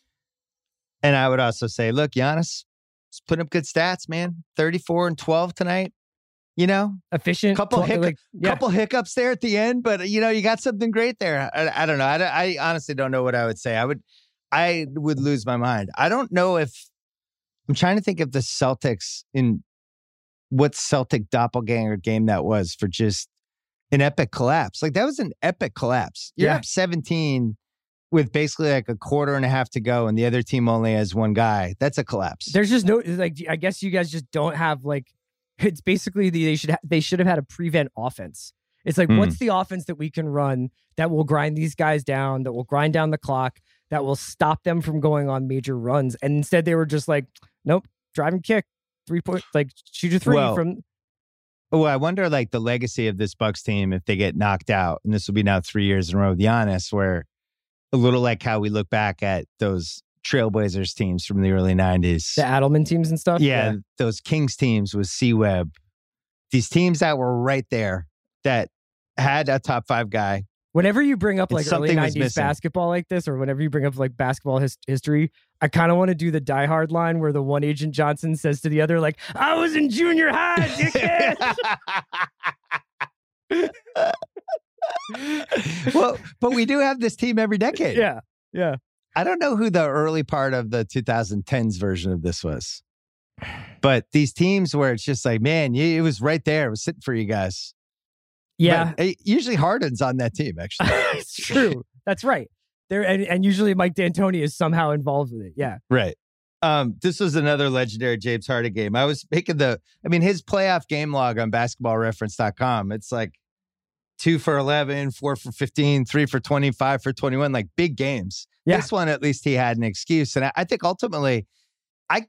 And I would also say, look, Giannis, he's putting up good stats, man. thirty-four and twelve tonight. You know, Efficient. couple tw- hiccup- like, yeah. couple hiccups there at the end, but you know, you got something great there. I, I don't know. I, I honestly don't know what I would say. I would, I would lose my mind. I don't know if I'm trying to think of the Celtics in what Celtic doppelganger game that was for just an epic collapse. Like that was an epic collapse. You're Yeah. up seventeen with basically like a quarter and a half to go, and the other team only has one guy. That's a collapse. There's just no like. I guess you guys just don't have like. It's basically the, they should ha- they should have had a prevent offense. It's like Hmm. what's the offense that we can run that will grind these guys down, that will grind down the clock, that will stop them from going on major runs. And instead they were just like, nope, drive and kick, three point, like shoot a three Well, from. Oh, I wonder like the legacy of this Bucks team if they get knocked out, and this will be now three years in a row with Giannis, where a little like how we look back at those Trailblazers teams from the early nineties. The Adelman teams and stuff. Yeah, those Kings teams with C-Webb. These teams that were right there that had a top five guy. Whenever you bring up And like early something was nineties missing. basketball like this, or whenever you bring up like basketball his- history, I kind of want to do the Die Hard line where the one Agent Johnson says to the other, like, I was in junior high, dickhead. Well, but we do have this team every decade. Yeah. Yeah. I don't know who the early part of the twenty tens version of this was, but these teams where it's just like, man, you, it was right there. It was sitting for you guys. Yeah. But, uh, usually Harden's on that team, actually. It's true. That's right. There and, and usually Mike D'Antoni is somehow involved with it. Yeah. Right. Um, this was another legendary James Harden game. I was making the, I mean, his playoff game log on basketball reference dot com. It's like two for eleven, four for fifteen, three for twenty-five for twenty-one, like big games. Yeah. This one, at least he had an excuse. And I, I think ultimately, I,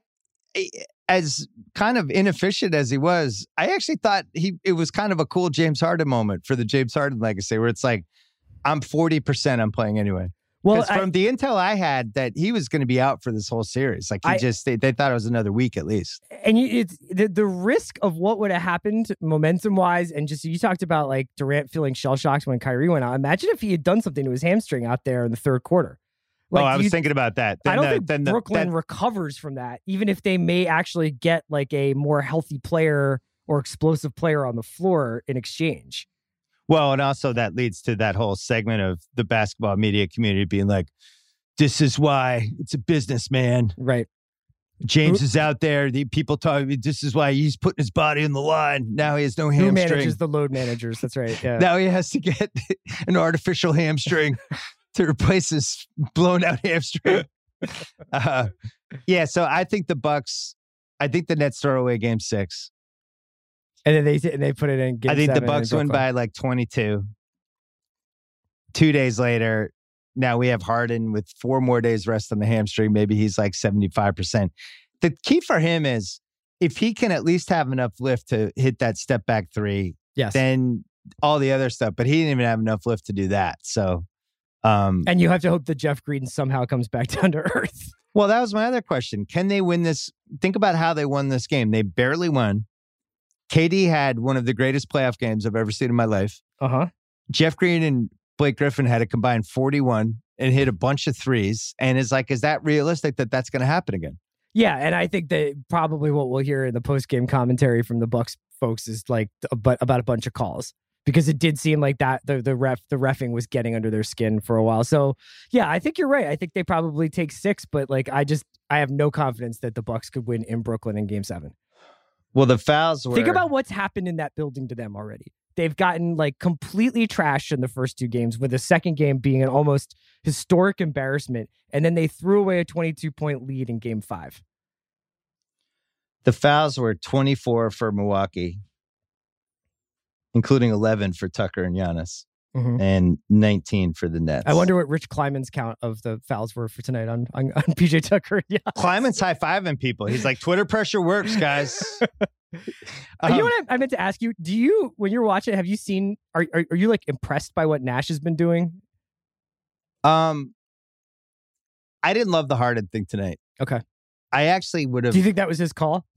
as kind of inefficient as he was, I actually thought he, it was kind of a cool James Harden moment for the James Harden legacy where it's like, I'm forty percent I'm playing anyway. Well, Because I- from the intel I had that he was going to be out for this whole series. Like he I- just, they, they thought it was another week at least. and you, it's the, the risk of what would have happened momentum wise, and just you talked about like Durant feeling shell shocked when Kyrie went out. Imagine if he had done something to his hamstring out there in the third quarter. oh, I do was you- thinking about that. Then I don't the, think then the, Brooklyn that- recovers from that, even if they may actually get like a more healthy player or explosive player on the floor in exchange. well, and also that leads to that whole segment of the basketball media community being like, this is why it's a business, man. Right. James Who- is out there. The people talk. This is why he's putting his body on the line. Now he has no Who hamstring. manages the load managers? That's right. Yeah. Now he has to get an artificial hamstring to replace his blown out hamstring. Uh, yeah, so I think the Bucks. I think the Nets throw away Game Six. And then they and they put it in. Game I think the seven in Bucks win Brooklyn. by like twenty-two. Two days later, now we have Harden with four more days rest on the hamstring. Maybe he's like seventy-five percent. The key for him is if he can at least have enough lift to hit that step back three, Yes. then all the other stuff. But he didn't even have enough lift to do that. So, um, And you have to hope that Jeff Green somehow comes back down to earth. well, that was my other question. Can they win this? Think about how they won this game. They barely won. K D had one of the greatest playoff games I've ever seen in my life. Uh huh. Jeff Green and Blake Griffin had a combined forty-one and hit a bunch of threes. And it's like, is that realistic that that's going to happen again? Yeah, and I think that probably what we'll hear in the post game commentary from the Bucks folks is like about about a bunch of calls, because it did seem like that the the ref the reffing was getting under their skin for a while. So yeah, I think you're right. I think they probably take six, but like I just I have no confidence that the Bucks could win in Brooklyn in Game Seven. Well, the fouls were. Think about what's happened in that building to them already. They've gotten like completely trashed in the first two games, with the second game being an almost historic embarrassment. And then they threw away a twenty-two point lead in Game Five. The fouls were twenty-four for Milwaukee, including eleven for Tucker and Giannis, mm-hmm. and nineteen for the Nets. I wonder what Rich Kleiman's count of the fouls were for tonight on, on, on P J Tucker and Giannis. Kleiman's high-fiving people. He's like, Twitter pressure works, guys. um, you know what I, I meant to ask you? Do you, when you're watching, have you seen, are, are, are you like impressed by what Nash has been doing? Um, I didn't love the Harden thing tonight. Okay. I actually would have. Do you think that was his call?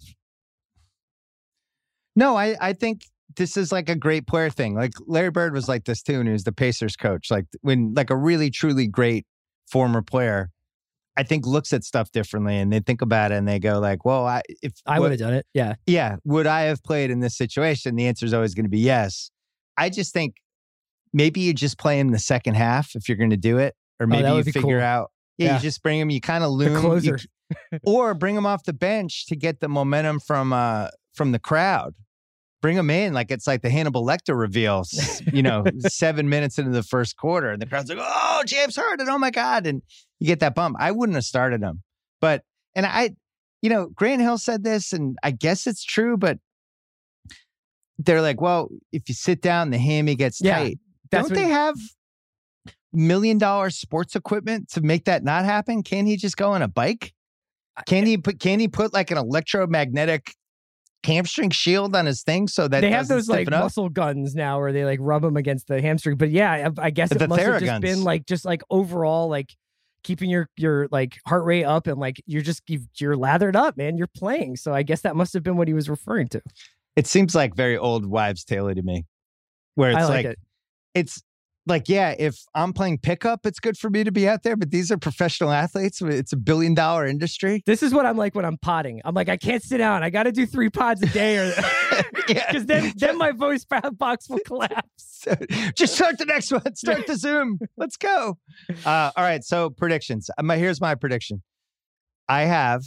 No, I, I think this is like a great player thing. Like Larry Bird was like this too, and he was the Pacers coach. Like when like a really truly great former player, I think looks at stuff differently, and they think about it and they go like, "Well, I if I would have done it, yeah, yeah, would I have played in this situation?" The answer is always going to be yes. I just think maybe you just play in the second half if you're going to do it, or maybe oh, you figure cool. out. Yeah, yeah, you just bring him. You kind of loom, the closer. You, or bring him off the bench to get the momentum from uh from the crowd. Bring him in like it's like the Hannibal Lecter reveal. You know, seven minutes into the first quarter, and the crowd's like, "Oh, James Harden! Oh my God!" And you get that bump. I wouldn't have started him, but and I, you know, Grant Hill said this, and I guess it's true, but they're like, "Well, if you sit down, the hammy gets yeah, tight." Don't they have million dollar sports equipment to make that not happen? Can he just go on a bike? Can he put can he put like an electromagnetic hamstring shield on his thing so that they have those like up? muscle guns now where they like rub him against the hamstring? But yeah, I, I guess it the must have just Theraguns. been like just like overall like keeping your your like heart rate up, and like you're just you've, you're lathered up, man. You're playing, so I guess that must have been what he was referring to. It seems like very old wives' tale to me, where it's I like, like it. it's like, yeah, if I'm playing pickup, it's good for me to be out there, but these are professional athletes. It's a billion dollar industry. This is what I'm like when I'm potting. I'm like, I can't sit down. I got to do three pods a day, or because then then my voice box will collapse. Just start the next one. Start the Zoom. Let's go. Uh, all right. So predictions. My here's my prediction. I have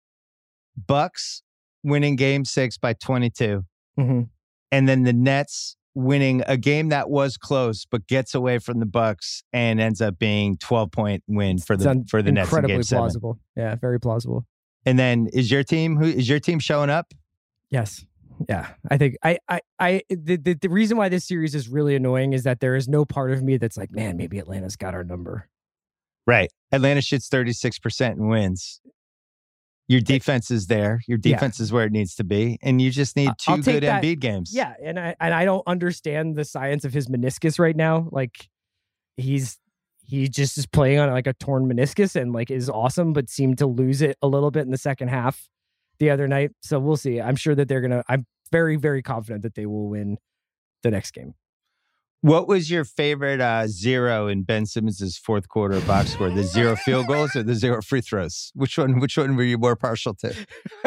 Bucks winning Game Six by twenty-two, mm-hmm. and then the Nets winning a game that was close but gets away from the Bucks and ends up being twelve point win for the un- for the Nets in Game Seven. Incredibly plausible. Yeah, very plausible. And then is your team who is your team showing up? Yes. Yeah. I think I I I the, the the reason why this series is really annoying is that there is no part of me that's like, man, maybe Atlanta's got our number. Right. Atlanta shoots thirty-six percent and wins. Your defense is there. Your defense yeah. is where it needs to be. And you just need 2 good that, Embiid games. Yeah. And I and I don't understand the science of his meniscus right now. Like he's he just is playing on like a torn meniscus and like is awesome, but seemed to lose it a little bit in the second half the other night. So we'll see. I'm sure that they're gonna I'm very, very confident that they will win the next game. What was your favorite uh, zero in Ben Simmons' fourth quarter box score? The zero field goals or the zero free throws? Which one? Which one were you more partial to?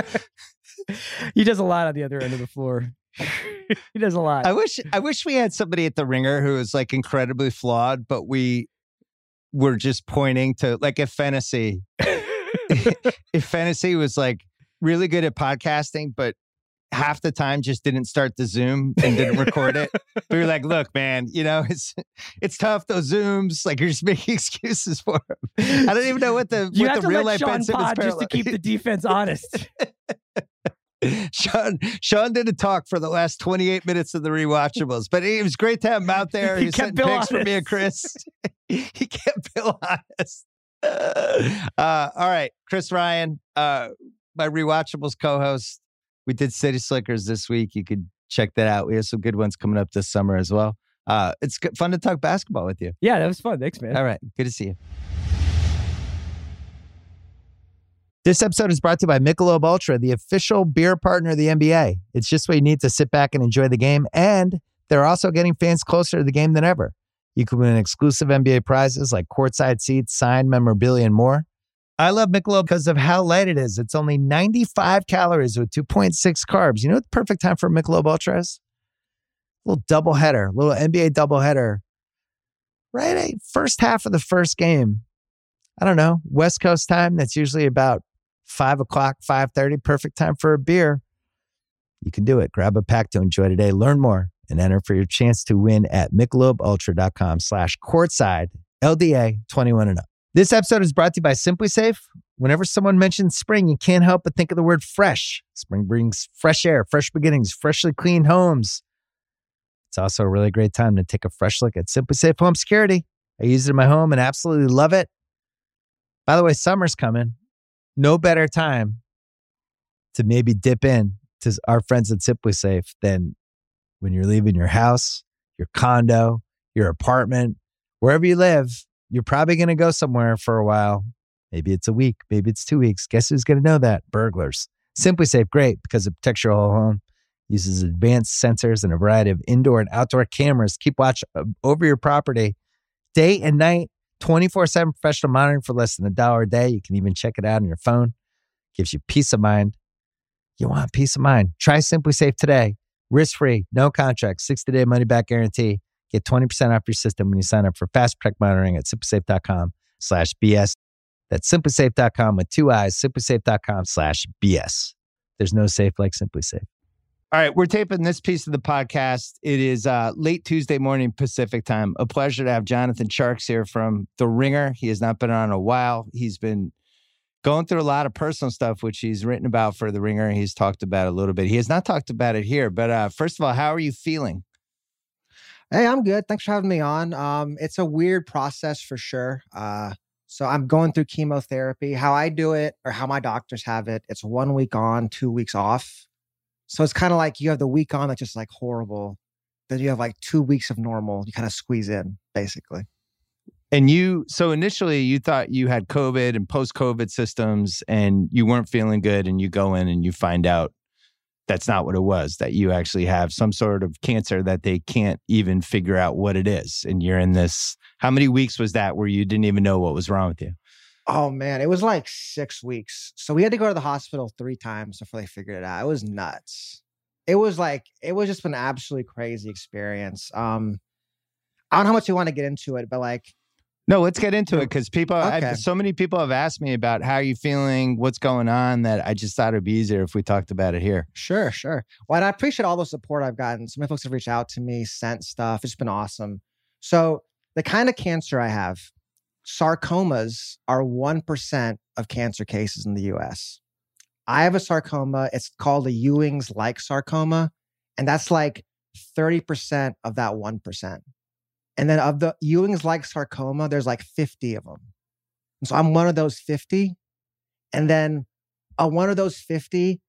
He does a lot on the other end of the floor. He does a lot. I wish. I wish we had somebody at the Ringer who was like incredibly flawed, but we were just pointing to like if Fantasy, if Fantasy was like really good at podcasting, but half the time just didn't start the Zoom and didn't record it. We were like, look, man, you know, it's it's tough, those Zooms. Like, you're just making excuses for them. I don't even know what the, you what have the to real let life Sean Ben Simmons pod parallel. Just to keep the defense honest. Sean Sean didn't talk for the last twenty-eight minutes of the rewatchables, but it was great to have him out there. He He was kept sending Bill pics for me and Chris. He kept Bill honest. Uh, all right, Chris Ryan, uh, my rewatchables co-host. We did City Slickers this week. You could check that out. We have some good ones coming up this summer as well. Uh, it's good, fun to talk basketball with you. Yeah, that was fun. Thanks, man. All right. Good to see you. This episode is brought to you by Michelob Ultra, the official beer partner of the N B A. It's just what you need to sit back and enjoy the game. And they're also getting fans closer to the game than ever. You can win exclusive N B A prizes like courtside seats, signed memorabilia, and more. I love Michelob because of how light it is. It's only ninety-five calories with two point six carbs. You know what the perfect time for Michelob Ultra is? A little doubleheader, little N B A doubleheader. Right at first half of the first game. I don't know, West Coast time. That's usually about five o'clock, five thirty. Perfect time for a beer. You can do it. Grab a pack to enjoy today. Learn more and enter for your chance to win at michelobultra.com slash courtside, L D A twenty-one and up. This episode is brought to you by Simply Safe. Whenever someone mentions spring, you can't help but think of the word fresh. Spring brings fresh air, fresh beginnings, freshly cleaned homes. It's also a really great time to take a fresh look at SimpliSafe Home Security. I use it in my home and absolutely love it. By the way, summer's coming. No better time to maybe dip in to our friends at SimpliSafe than when you're leaving your house, your condo, your apartment, wherever you live. You're probably going to go somewhere for a while. Maybe it's a week. Maybe it's two weeks. Guess who's going to know that? Burglars. SimpliSafe, great because it protects your whole home. Uses advanced sensors and a variety of indoor and outdoor cameras. Keep watch over your property day and night. twenty-four seven professional monitoring for less than a dollar a day. You can even check it out on your phone. Gives you peace of mind. You want peace of mind. Try SimpliSafe today. Risk-free, no contract, sixty-day money-back guarantee. Get twenty percent off your system when you sign up for Fast Protect Monitoring at SimpliSafe.com slash BS. That's SimpliSafe dot com with two eyes, SimpliSafe.com slash BS. There's no safe like SimpliSafe. All right, we're taping this piece of the podcast. It is uh, late Tuesday morning Pacific time. A pleasure to have Jonathan Tjarks here from The Ringer. He has not been on in a while. He's been going through a lot of personal stuff, which he's written about for The Ringer. He's talked about a little bit. He has not talked about it here. But uh, first of all, how are you feeling? Hey, I'm good. Thanks for having me on. Um, it's a weird process for sure. Uh, so I'm going through chemotherapy. How I do it, or how my doctors have it, it's one week on, two weeks off. So it's kind of like you have the week on that's just like horrible. Then you have like two weeks of normal. You kind of squeeze in, basically. And you, so initially you thought you had COVID and post-COVID systems and you weren't feeling good, and you go in and you find out that's not what it was, that you actually have some sort of cancer that they can't even figure out what it is. And you're in this, how many weeks was that where you didn't even know what was wrong with you? Oh man, it was like six weeks. So we had to go to the hospital three times before they figured it out. It was nuts. It was like, it was just an absolutely crazy experience. Um, I don't know how much you want to get into it, but like, no, let's get into it because people, okay. I've, so many people have asked me about how are you feeling, what's going on, that I just thought it'd be easier if we talked about it here. Sure, sure. Well, and I appreciate all the support I've gotten. So many folks have reached out to me, sent stuff. It's been awesome. So the kind of cancer I have, sarcomas are one percent of cancer cases in the U S. I have a sarcoma. It's called a Ewing's-like sarcoma. And that's like thirty percent of that one percent. And then of the Ewing's-like sarcoma, there's like fifty of them. And so I'm one of those fifty. And then uh, one of those fifty,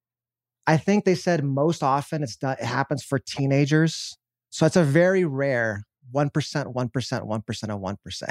I think they said most often it's done, it happens for teenagers. So it's a very rare one percent, one percent, one percent, and one percent.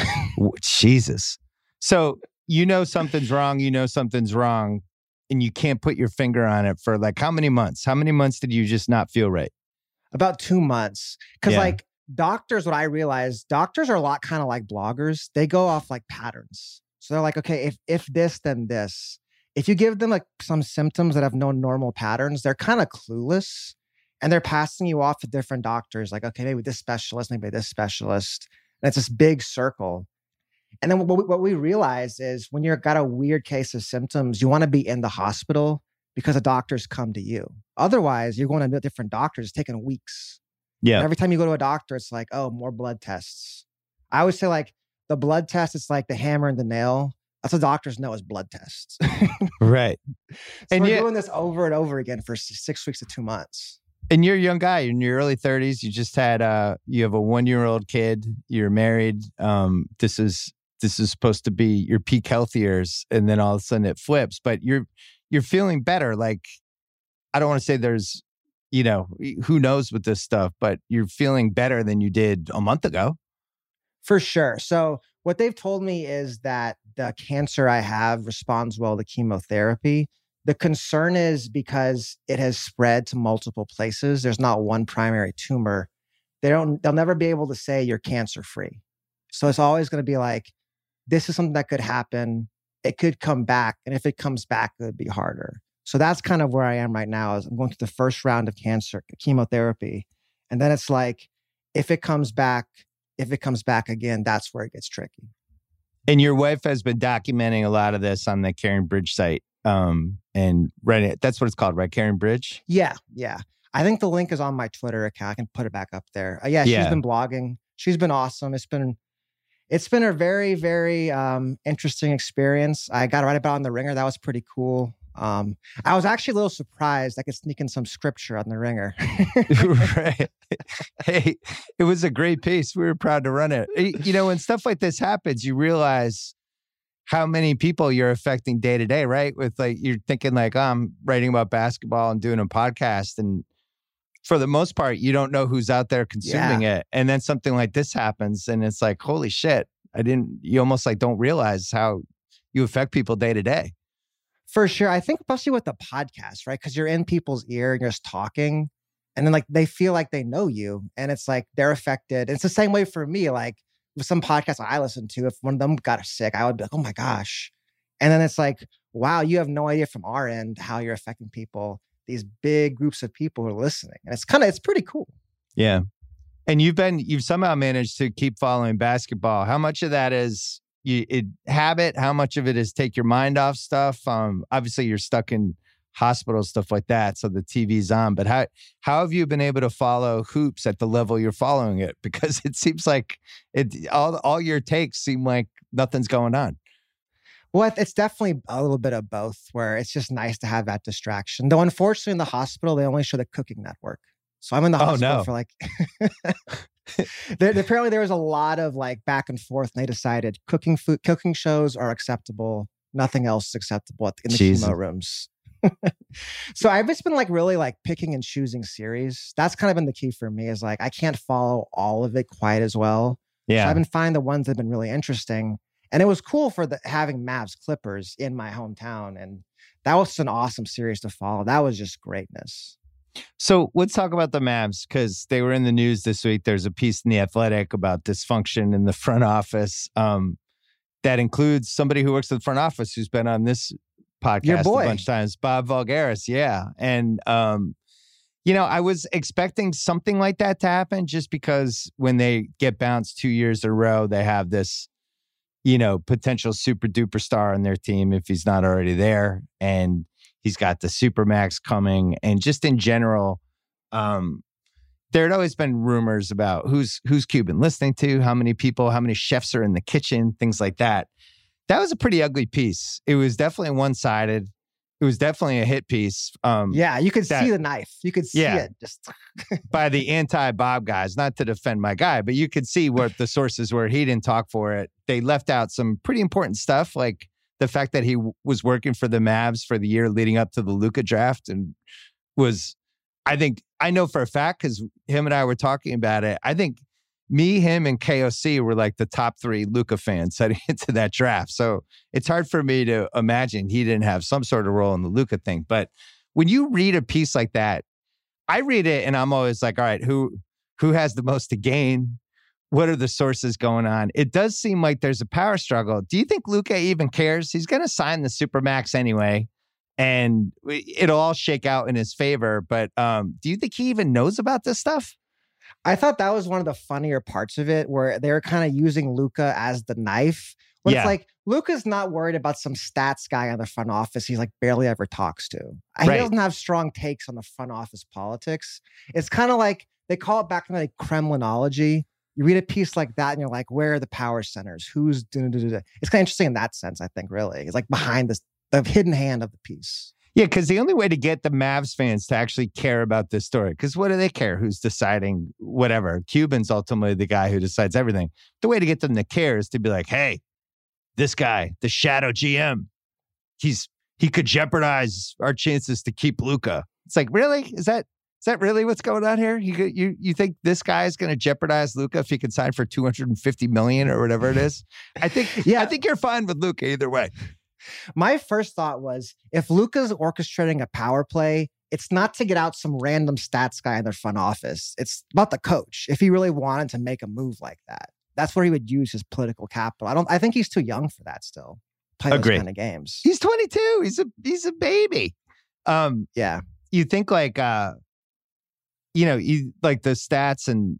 Jesus. So you know something's wrong, you know something's wrong, and you can't put your finger on it for like how many months? How many months did you just not feel right? About two months. Because Yeah. like doctors, what I realized, doctors are a lot kind of like bloggers. They go off like patterns. So they're like, okay, if if this, then this. If you give them like some symptoms that have no normal patterns, they're kind of clueless. And they're passing you off to different doctors. Like, okay, maybe this specialist, maybe this specialist. And it's this big circle. And then what we, what we realize is when you've got a weird case of symptoms, you want to be in the hospital because the doctors come to you. Otherwise, you're going to different doctors. It's taking weeks. Yeah. And every time you go to a doctor, it's like, oh, more blood tests. I always say like the blood test, it's like the hammer and the nail. That's what doctors know is blood tests. Right. So And we're yet- doing this over and over again for six weeks to two months. And you're a young guy, you're in your early thirties. You just had uh you have a one-year-old kid, you're married. Um, this is this is supposed to be your peak health years, and then all of a sudden it flips. But you're you're feeling better. Like, I don't want to say there's, you know, who knows with this stuff, but you're feeling better than you did a month ago. For sure. So what they've told me is that the cancer I have responds well to chemotherapy. The concern is because it has spread to multiple places. There's not one primary tumor. They don't, they'll never be able to say you're cancer free. So it's always going to be like, this is something that could happen. It could come back. And if it comes back, it would be harder. So that's kind of where I am right now is I'm going through the first round of cancer chemotherapy. And then it's like, if it comes back, if it comes back again, that's where it gets tricky. And your wife has been documenting a lot of this on the Karen Bridge site. Um, and Reddit, that's what it's called, right? Karen Bridge? Yeah, yeah. I think the link is on my Twitter account. I can put it back up there. Uh, yeah, Yeah. she's been blogging. She's been awesome. It's been, it's been a very, very um, interesting experience. I got to write about it on The Ringer. That was pretty cool. Um, I was actually a little surprised I could sneak in some scripture on The Ringer. Right. Hey, it was a great piece. We were proud to run it. You know, when stuff like this happens, you realize how many people you're affecting day to day, right? With like, you're thinking like, oh, I'm writing about basketball and doing a podcast. And for the most part, you don't know who's out there consuming yeah. it. And then something like this happens and it's like, holy shit, I didn't, you almost like don't realize how you affect people day to day. For sure. I think especially with the podcast, right? Because you're in people's ear and you're just talking and then like they feel like they know you and it's like they're affected. It's the same way for me. Like with some podcasts I listen to, if one of them got sick, I would be like, oh my gosh. And then it's like, wow, you have no idea from our end how you're affecting people. These big groups of people who are listening. And it's kind of, it's pretty cool. Yeah. And you've been, you've somehow managed to keep following basketball. How much of that is you it, habit? How much of it is take your mind off stuff? Um, obviously you're stuck in hospital, stuff like that. So the T V's on, but how, how have you been able to follow hoops at the level you're following it? Because it seems like it, all, all your takes seem like nothing's going on. Well, it's definitely a little bit of both where it's just nice to have that distraction. Though, unfortunately, in the hospital, they only show the Cooking Network. So I'm in the hospital oh, no. for like... there, apparently, there was a lot of like back and forth and they decided cooking food, cooking shows are acceptable. Nothing else is acceptable in the Jesus. chemo rooms. So I've just been like really like picking and choosing series. That's kind of been the key for me is like I can't follow all of it quite as well. Yeah. So I've been finding the ones that have been really interesting. And it was cool for the having Mavs Clippers in my hometown. And that was an awesome series to follow. That was just greatness. So let's talk about the Mavs because they were in the news this week. There's a piece in The Athletic about dysfunction in the front office um, that includes somebody who works at the front office who's been on this podcast Your boy. a bunch of times, Bob Voulgaris. Yeah. And, um, you know, I was expecting something like that to happen just because when they get bounced two years in a row, they have this, you know, potential super duper star on their team if he's not already there. And he's got the Supermax coming. And just in general, um, there had always been rumors about who's who's Cuban listening to, how many people, how many chefs are in the kitchen, things like that. That was a pretty ugly piece. It was definitely one-sided. It was definitely a hit piece. Um, yeah, you could that, see the knife. You could see yeah, it just by the anti-Bob guys. Not to defend my guy, but you could see what the sources were. He didn't talk for it. They left out some pretty important stuff, like the fact that he w- was working for the Mavs for the year leading up to the Luka draft, and was, I think, I know for a fact because him and I were talking about it. I think me, him, and K O C were like the top three Luka fans heading into that draft. So it's hard for me to imagine he didn't have some sort of role in the Luka thing. But when you read a piece like that, I read it and I'm always like, all right, who who has the most to gain? What are the sources going on? It does seem like there's a power struggle. Do you think Luka even cares? He's going to sign the Supermax anyway, and it'll all shake out in his favor. But um, do you think he even knows about this stuff? I thought that was one of the funnier parts of it where they're kind of using Luka as the knife. But yeah. It's like, Luka's not worried about some stats guy on the front office he's like barely ever talks to. He right. doesn't have strong takes on the front office politics. It's kind of like, they call it back in like Kremlinology. You read a piece like that and you're like, where are the power centers? Who's doing it? It's kind of interesting in that sense, I think, really. It's like behind this, the hidden hand of the piece. Yeah, because the only way to get the Mavs fans to actually care about this story, because what do they care who's deciding whatever? Cuban's ultimately the guy who decides everything. The way to get them to care is to be like, hey, this guy, the shadow G M, he's he could jeopardize our chances to keep Luka. It's like, really? Is that is that really what's going on here? You you you think this guy is going to jeopardize Luka if he can sign for two hundred fifty million dollars or whatever it is? I think yeah, I think you're fine with Luka either way. My first thought was, if Luka's orchestrating a power play, it's not to get out some random stats guy in their front office. It's about the coach. If he really wanted to make a move like that, that's where he would use his political capital. I don't. I think he's too young for that still. Play those kind of games. He's twenty-two. He's a he's a baby. Um, yeah. You think like, uh, you know, you, like the stats and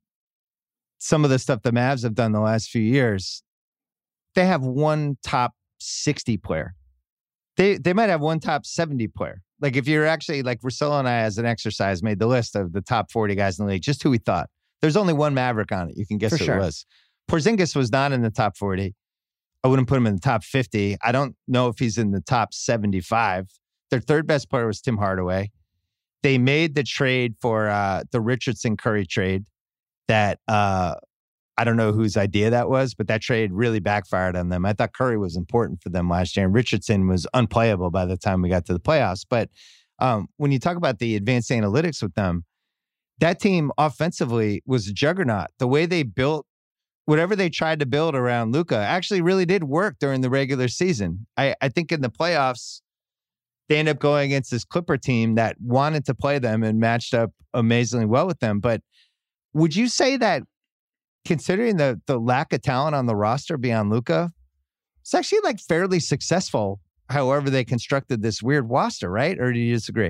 some of the stuff the Mavs have done the last few years. They have one top sixty player. They they might have one top seventy player. Like if you're actually like Russillo and I as an exercise made the list of the top forty guys in the league, just who we thought. There's only one Maverick on it. You can guess For who sure. it was. Porzingis was not in the top forty. I wouldn't put him in the top fifty. I don't know if he's in the top seventy-five. Their third best player was Tim Hardaway. They made the trade for uh, the Richardson-Curry trade that uh, I don't know whose idea that was, but that trade really backfired on them. I thought Curry was important for them last year, and Richardson was unplayable by the time we got to the playoffs. But um, when you talk about the advanced analytics with them, that team offensively was a juggernaut. The way they built whatever they tried to build around Luka actually really did work during the regular season. I, I think in the playoffs, they end up going against this Clipper team that wanted to play them and matched up amazingly well with them. But would you say that, considering the the lack of talent on the roster beyond Luka, it's actually like fairly successful, however they constructed this weird roster, right? Or do you disagree?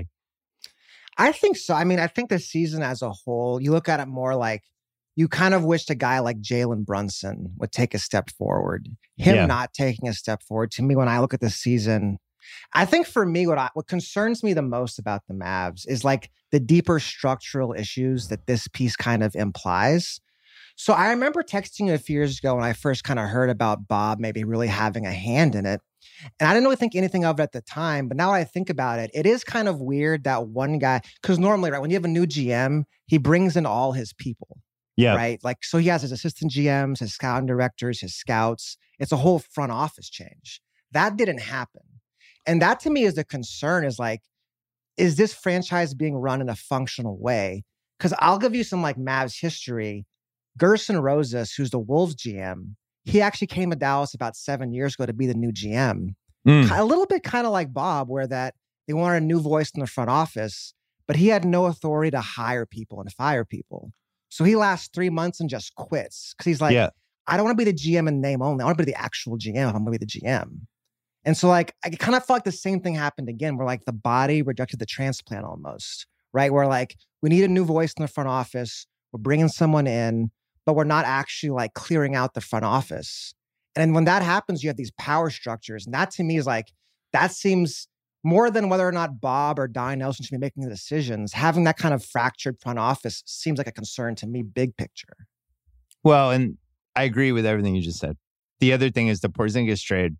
I think so. I mean, I think the season as a whole, you look at it more like you kind of wished a guy like Jalen Brunson would take a step forward. Him yeah. not taking a step forward, to me, when I look at the season, I think for me, what I, what concerns me the most about the Mavs is like the deeper structural issues that this piece kind of implies. So I remember texting you a few years ago when I first kind of heard about Bob maybe really having a hand in it. And I didn't really think anything of it at the time, but now that I think about it, it is kind of weird that one guy, because normally, right, when you have a new G M, he brings in all his people. Yeah. Right. Like, so he has his assistant G Ms, his scouting directors, his scouts. It's a whole front office change. That didn't happen. And that to me is the concern, is like, is this franchise being run in a functional way? Because I'll give you some like Mavs history. Gerson Rosas, who's the Wolves G M, he actually came to Dallas about seven years ago to be the new G M. Mm. A little bit kind of like Bob, where that they wanted a new voice in the front office, but he had no authority to hire people and fire people. So he lasts three months and just quits because he's like, yeah. I don't want to be the G M in name only. I want to be the actual G M if I'm going to be the G M. And so like, I kind of felt like the same thing happened again, where like the body rejected the transplant almost, right? Where like, we need a new voice in the front office. We're bringing someone in, but we're not actually like clearing out the front office. And when that happens, you have these power structures. And that to me is like, that seems more than whether or not Bob or Don Nelson should be making the decisions. Having that kind of fractured front office seems like a concern to me, big picture. Well, and I agree with everything you just said. The other thing is the Porzingis trade,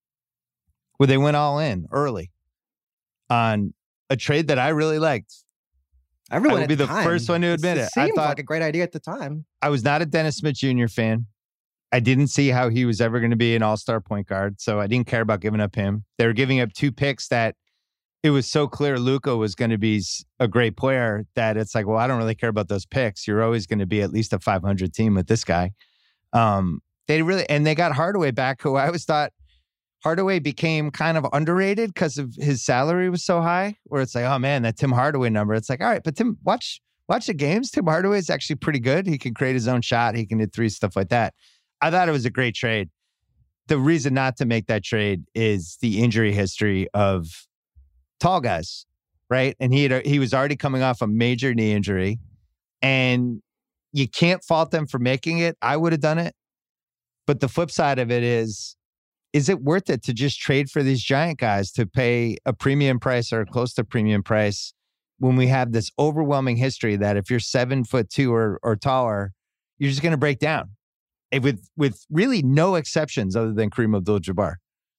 where they went all in early on a trade that I really liked. Everyone I would be the time, first one to admit it. It seemed I thought like a great idea at the time. I was not a Dennis Smith Junior fan. I didn't see how he was ever going to be an all-star point guard, so I didn't care about giving up him. They were giving up two picks that it was so clear Luka was going to be a great player that it's like, well, I don't really care about those picks. You're always going to be at least a five hundred team with this guy. Um, they really, and they got Hardaway back, who I always thought Hardaway became kind of underrated because of his salary was so high, where it's like, oh man, that Tim Hardaway number. It's like, all right, but Tim, watch watch the games. Tim Hardaway is actually pretty good. He can create his own shot. He can hit threes, stuff like that. I thought it was a great trade. The reason not to make that trade is the injury history of tall guys, right? And he had, he was already coming off a major knee injury, and you can't fault them for making it. I would have done it. But the flip side of it is, is it worth it to just trade for these giant guys to pay a premium price or close to premium price when we have this overwhelming history that if you're seven foot two or, or taller, you're just going to break down? With with really no exceptions other than Kareem Abdul-Jabbar.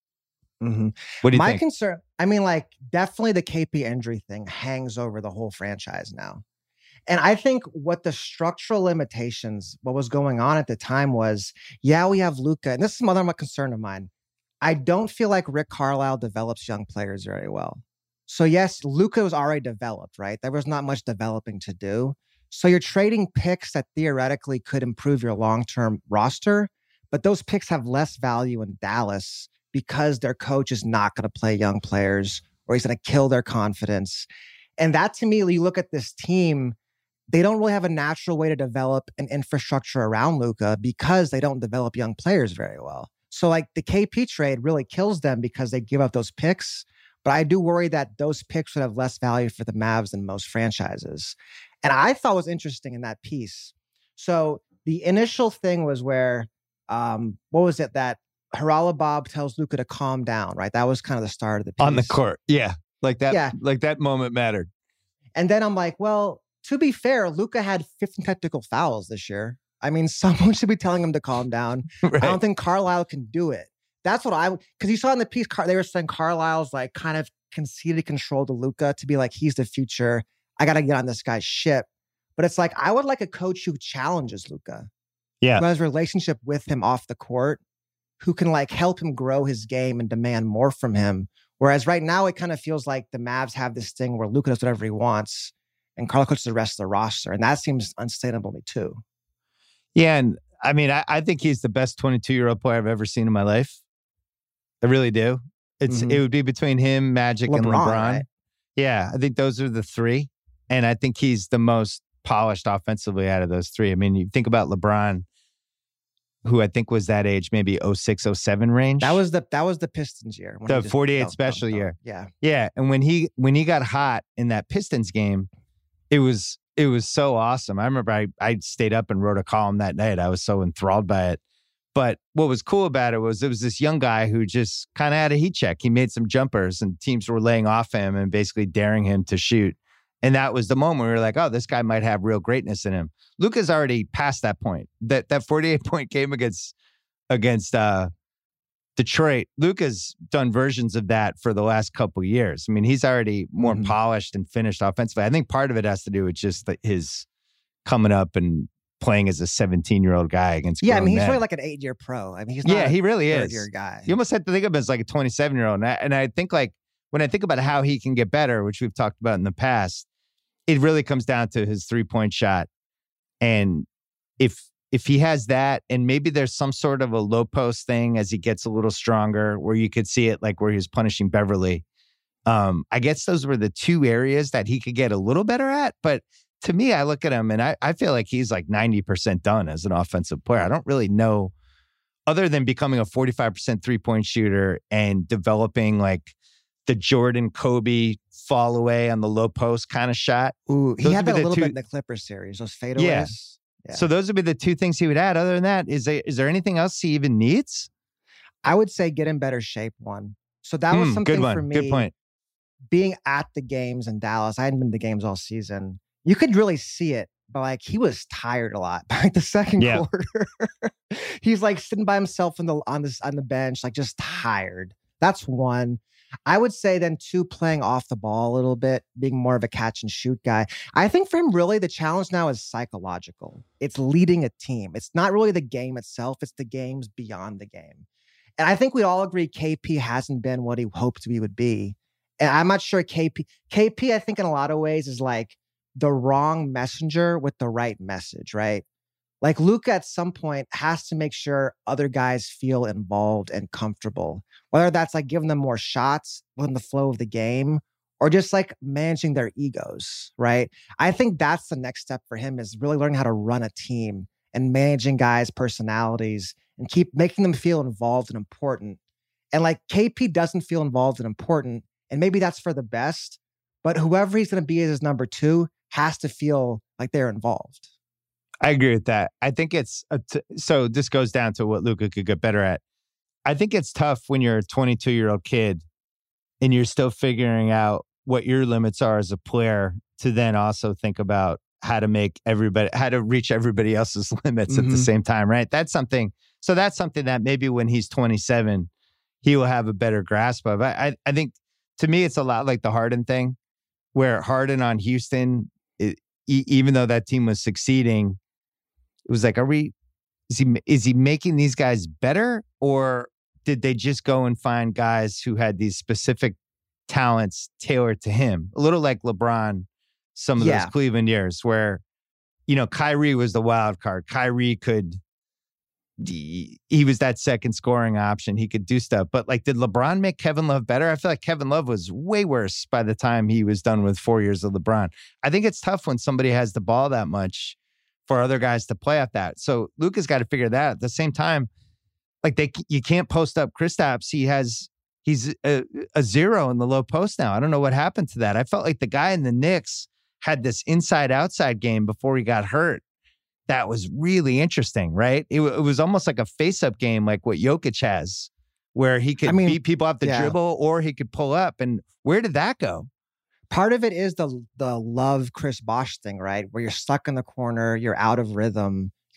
Mm-hmm. What do you My think? concern, I mean, like, definitely the K P injury thing hangs over the whole franchise now. And I think what the structural limitations, what was going on at the time was, yeah, we have Luka. And this is another concern of mine. I don't feel like Rick Carlisle develops young players very well. So yes, Luka was already developed, right? There was not much developing to do. So you're trading picks that theoretically could improve your long-term roster, but those picks have less value in Dallas because their coach is not going to play young players, or he's going to kill their confidence. And that, to me, you look at this team, they don't really have a natural way to develop an infrastructure around Luka because they don't develop young players very well. So like the K P trade really kills them because they give up those picks. But I do worry that those picks would have less value for the Mavs than most franchises. And I thought was interesting in that piece. So the initial thing was where, um, what was it that Haralabob tells Luka to calm down, right? That was kind of the start of the piece. On the court. Yeah. Like that, yeah. Like that moment mattered. And then I'm like, well, to be fair, Luka had fifteen technical fouls this year. I mean, someone should be telling him to calm down. Right. I don't think Carlisle can do it. That's what I, because you saw in the piece, Car, they were saying Carlisle's like kind of conceded control to Luka to be like, he's the future. I got to get on this guy's ship. But it's like, I would like a coach who challenges Luka. Yeah. Who has a relationship with him off the court, who can like help him grow his game and demand more from him. Whereas right now, it kind of feels like the Mavs have this thing where Luka does whatever he wants and Carlisle coaches the rest of the roster. And that seems unsustainable to me too. Yeah. And I mean, I, I think he's the best twenty-two-year-old player I've ever seen in my life. I really do. It's Mhm. It would be between him, Magic, LeBron, and LeBron. right? Yeah, I think those are the three. And I think he's the most polished offensively out of those three. I mean, you think about LeBron, who I think was that age, maybe oh six, oh seven range. That was the that was the Pistons year. when The he just forty-eight dunked, special dunked, year. dunked. Yeah. Yeah, and when he when he got hot in that Pistons game, it was it was so awesome. I remember I I stayed up and wrote a column that night. I was so enthralled by it. But what was cool about it was it was this young guy who just kind of had a heat check. He made some jumpers and teams were laying off him and basically daring him to shoot. And that was the moment where we were like, oh, this guy might have real greatness in him. Luka's already past that point. That that forty-eight point game against against uh, Detroit, Luka's done versions of that for the last couple of years. I mean, he's already more Mhm. polished and finished offensively. I think part of it has to do with just the, his coming up and playing as a seventeen-year-old guy against Yeah, I grown mean, he's men. really like an eight-year pro. I mean, he's not Yeah, a he really is. third-year guy. You almost have to think of him as like a twenty-seven-year-old. And I, and I think like when I think about how he can get better, which we've talked about in the past, it really comes down to his three-point shot. And if if he has that, and maybe there's some sort of a low post thing as he gets a little stronger, where you could see it like where he was punishing Beverly. Um, I guess those were the two areas that he could get a little better at. But to me, I look at him and I, I feel like he's like ninety percent done as an offensive player. I don't really know, other than becoming a forty-five percent three-point shooter and developing like the Jordan Kobe fall away on the low post kind of shot. Ooh, he Those had would be that a the little two- bit in the Clippers series, those fadeaways. Yeah. Yeah. So those would be the two things he would add. Other than that, is there, is there anything else he even needs? I would say get in better shape, one. So that was Hmm, something good one. for me. Good point. Being at the games in Dallas, I hadn't been to games all season. You could really see it, but like he was tired a lot. By like the second Yeah. quarter, he's like sitting by himself in the on this on the bench, like just tired. That's one. I would say then two, playing off the ball a little bit, being more of a catch and shoot guy. I think for him, really, the challenge now is psychological. It's leading a team. It's not really the game itself. It's the games beyond the game. And I think we all agree K P hasn't been what he hoped he would be. And I'm not sure K P, K P, I think in a lot of ways is like the wrong messenger with the right message, right? Like Luka at some point has to make sure other guys feel involved and comfortable, whether that's like giving them more shots in the flow of the game or just like managing their egos, right? I think that's the next step for him, is really learning how to run a team and managing guys' personalities and keep making them feel involved and important. And like K P doesn't feel involved and important, and maybe that's for the best, but whoever he's going to be as his number two has to feel like they're involved. I agree with that. I think it's a t- so this goes down to what Luka could get better at. I think it's tough when you're a twenty-two-year-old kid and you're still figuring out what your limits are as a player to then also think about how to make everybody, how to reach everybody else's limits mm-hmm. at the same time, right? That's something. So that's something that maybe when he's twenty-seven, he will have a better grasp of. I, I, I think to me, it's a lot like the Harden thing, where Harden on Houston, it, e- even though that team was succeeding, it was like, are we, is he, is he making these guys better? Or did they just go and find guys who had these specific talents tailored to him? A little like LeBron, some of Yeah. those Cleveland years where, you know, Kyrie was the wild card. Kyrie could, he was that second scoring option. He could do stuff. But like, did LeBron make Kevin Love better? I feel like Kevin Love was way worse by the time he was done with four years of LeBron. I think it's tough when somebody has the ball that much for other guys to play at that. So Luka's got to figure that out. At the same time, like they, you can't post up Kristaps. He has, he's a, a zero in the low post now. I don't know what happened to that. I felt like the guy in the Knicks had this inside outside game before he got hurt. That was really interesting, right? It, it was almost like a face up game, like what Jokic has, where he could I mean, beat people off the yeah. dribble or he could pull up. And where did that go? Part of it is the the love Chris Bosh thing, right? Where you're stuck in the corner, you're out of rhythm.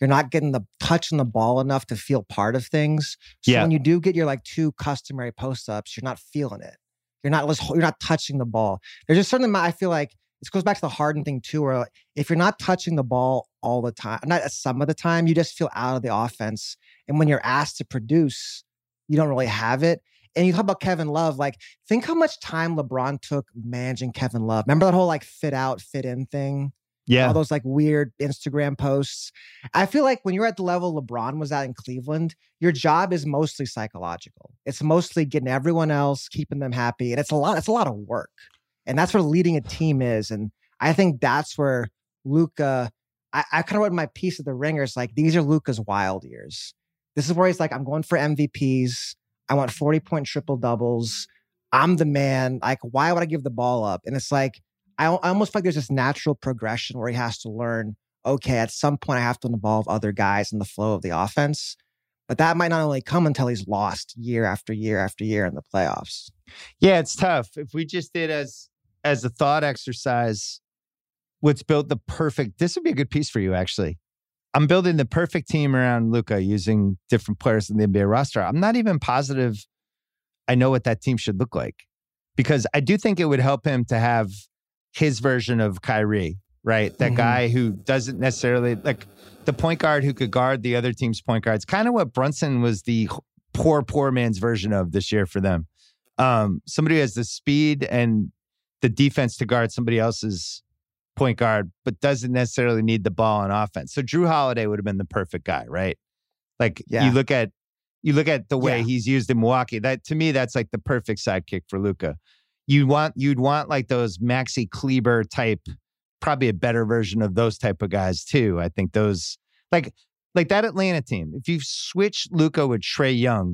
You're not getting the touching the ball enough to feel part of things. So Yeah. when you do get your like two customary post ups, you're not feeling it. You're not you're not touching the ball. There's a certain amount. I feel like this goes back to the Harden thing too, where like, if you're not touching the ball all the time, not some of the time, you just feel out of the offense. And when you're asked to produce, you don't really have it. And you talk about Kevin Love, like think how much time LeBron took managing Kevin Love. Remember that whole like fit out, fit in thing? Yeah. All those like weird Instagram posts. I feel like when you're at the level LeBron was at in Cleveland, your job is mostly psychological. It's mostly getting everyone else, keeping them happy. And it's a lot, it's a lot of work. And that's where leading a team is. And I think that's where Luka, I, I kind of wrote in my piece of The Ringer, it's like, these are Luka's wild years. This is where he's like, I'm going for M V Ps. I want forty point triple doubles. I'm the man. Like, why would I give the ball up? And it's like, I, I almost feel like there's this natural progression where he has to learn, okay, at some point I have to involve other guys in the flow of the offense. But that might not only come until he's lost year after year after year in the playoffs. Yeah, it's tough. If we just did as as a thought exercise, what's built the perfect, this would be a good piece for you, actually. I'm building the perfect team around Luka using different players in the N B A roster. I'm not even positive I know what that team should look like, because I do think it would help him to have his version of Kyrie, right? That mm-hmm. guy who doesn't necessarily, like the point guard who could guard the other team's point guards, kind of what Brunson was the poor, poor man's version of this year for them. Um, somebody who has the speed and the defense to guard somebody else's point guard, but doesn't necessarily need the ball on offense. So Drew Holiday would have been the perfect guy, right? Like yeah. you look at you look at the way yeah. he's used in Milwaukee. That to me, that's like the perfect sidekick for Luka. You want you'd want like those Maxi Kleber type, probably a better version of those type of guys too. I think those like like that Atlanta team. If you switch Luka with Trae Young,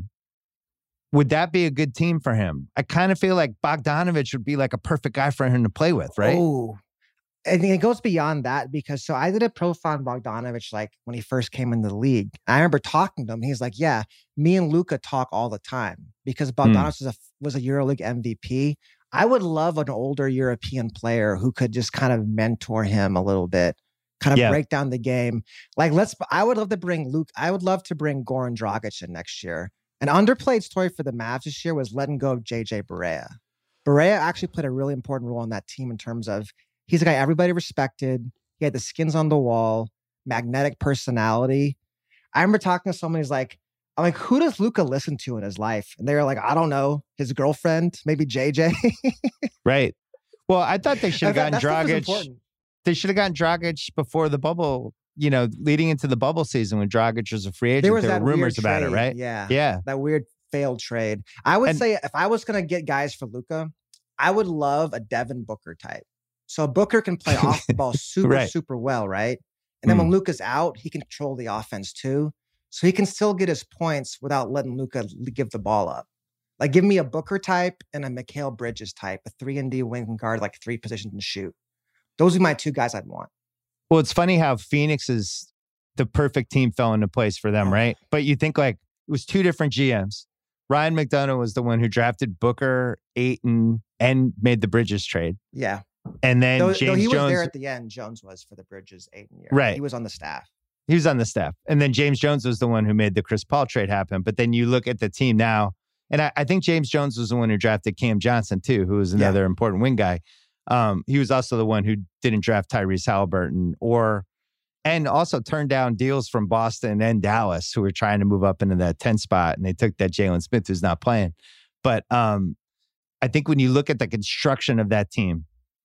would that be a good team for him? I kind of feel like Bogdanovich would be like a perfect guy for him to play with, right? Oh, I think it goes beyond that, because so I did a profile on Bogdanovich like when he first came into the league. I remember talking to him. He's like, yeah, me and Luka talk all the time because Bogdanovich mm. was a was a EuroLeague M V P. I would love an older European player who could just kind of mentor him a little bit, kind of yeah. break down the game. Like let's, I would love to bring Luke. I would love to bring Goran Dragic in next year. An underplayed story for the Mavs this year was letting go of J J Barea. Barea actually played a really important role on that team in terms of he's a guy everybody respected. He had the skins on the wall, magnetic personality. I remember talking to someone who's like, I'm like, who does Luka listen to in his life? And they were like, I don't know, his girlfriend, maybe J J. Right. Well, I thought they should have gotten Dragic. They should have gotten Dragic before the bubble, you know, leading into the bubble season when Dragic was a free agent. There was there that were rumors about trade. it, right? Yeah. Yeah. That weird failed trade. I would and, say if I was going to get guys for Luka, I would love a Devin Booker type. So Booker can play off the ball super, right. super well, right? And then mm. when Luka's out, he can control the offense too. So he can still get his points without letting Luka give the ball up. Like give me a Booker type and a Mikal Bridges type, a three and D wing guard, like three positions and shoot. Those are my two guys I'd want. Well, it's funny how Phoenix is the perfect team fell into place for them, right? But you think like it was two different G Ms. Ryan McDonough was the one who drafted Booker, Ayton, and made the Bridges trade. Yeah. And then though, James though he Jones was there at the end. Jones was for the Bridges Ayton year. Right. He was on the staff. He was on the staff. And then James Jones was the one who made the Chris Paul trade happen. But then you look at the team now, and I, I think James Jones was the one who drafted Cam Johnson too, who was another yeah. important wing guy. Um, he was also the one who didn't draft Tyrese Halliburton or, and also turned down deals from Boston and Dallas who were trying to move up into that ten spot. And they took that Jalen Smith who's not playing. But um, I think when you look at the construction of that team,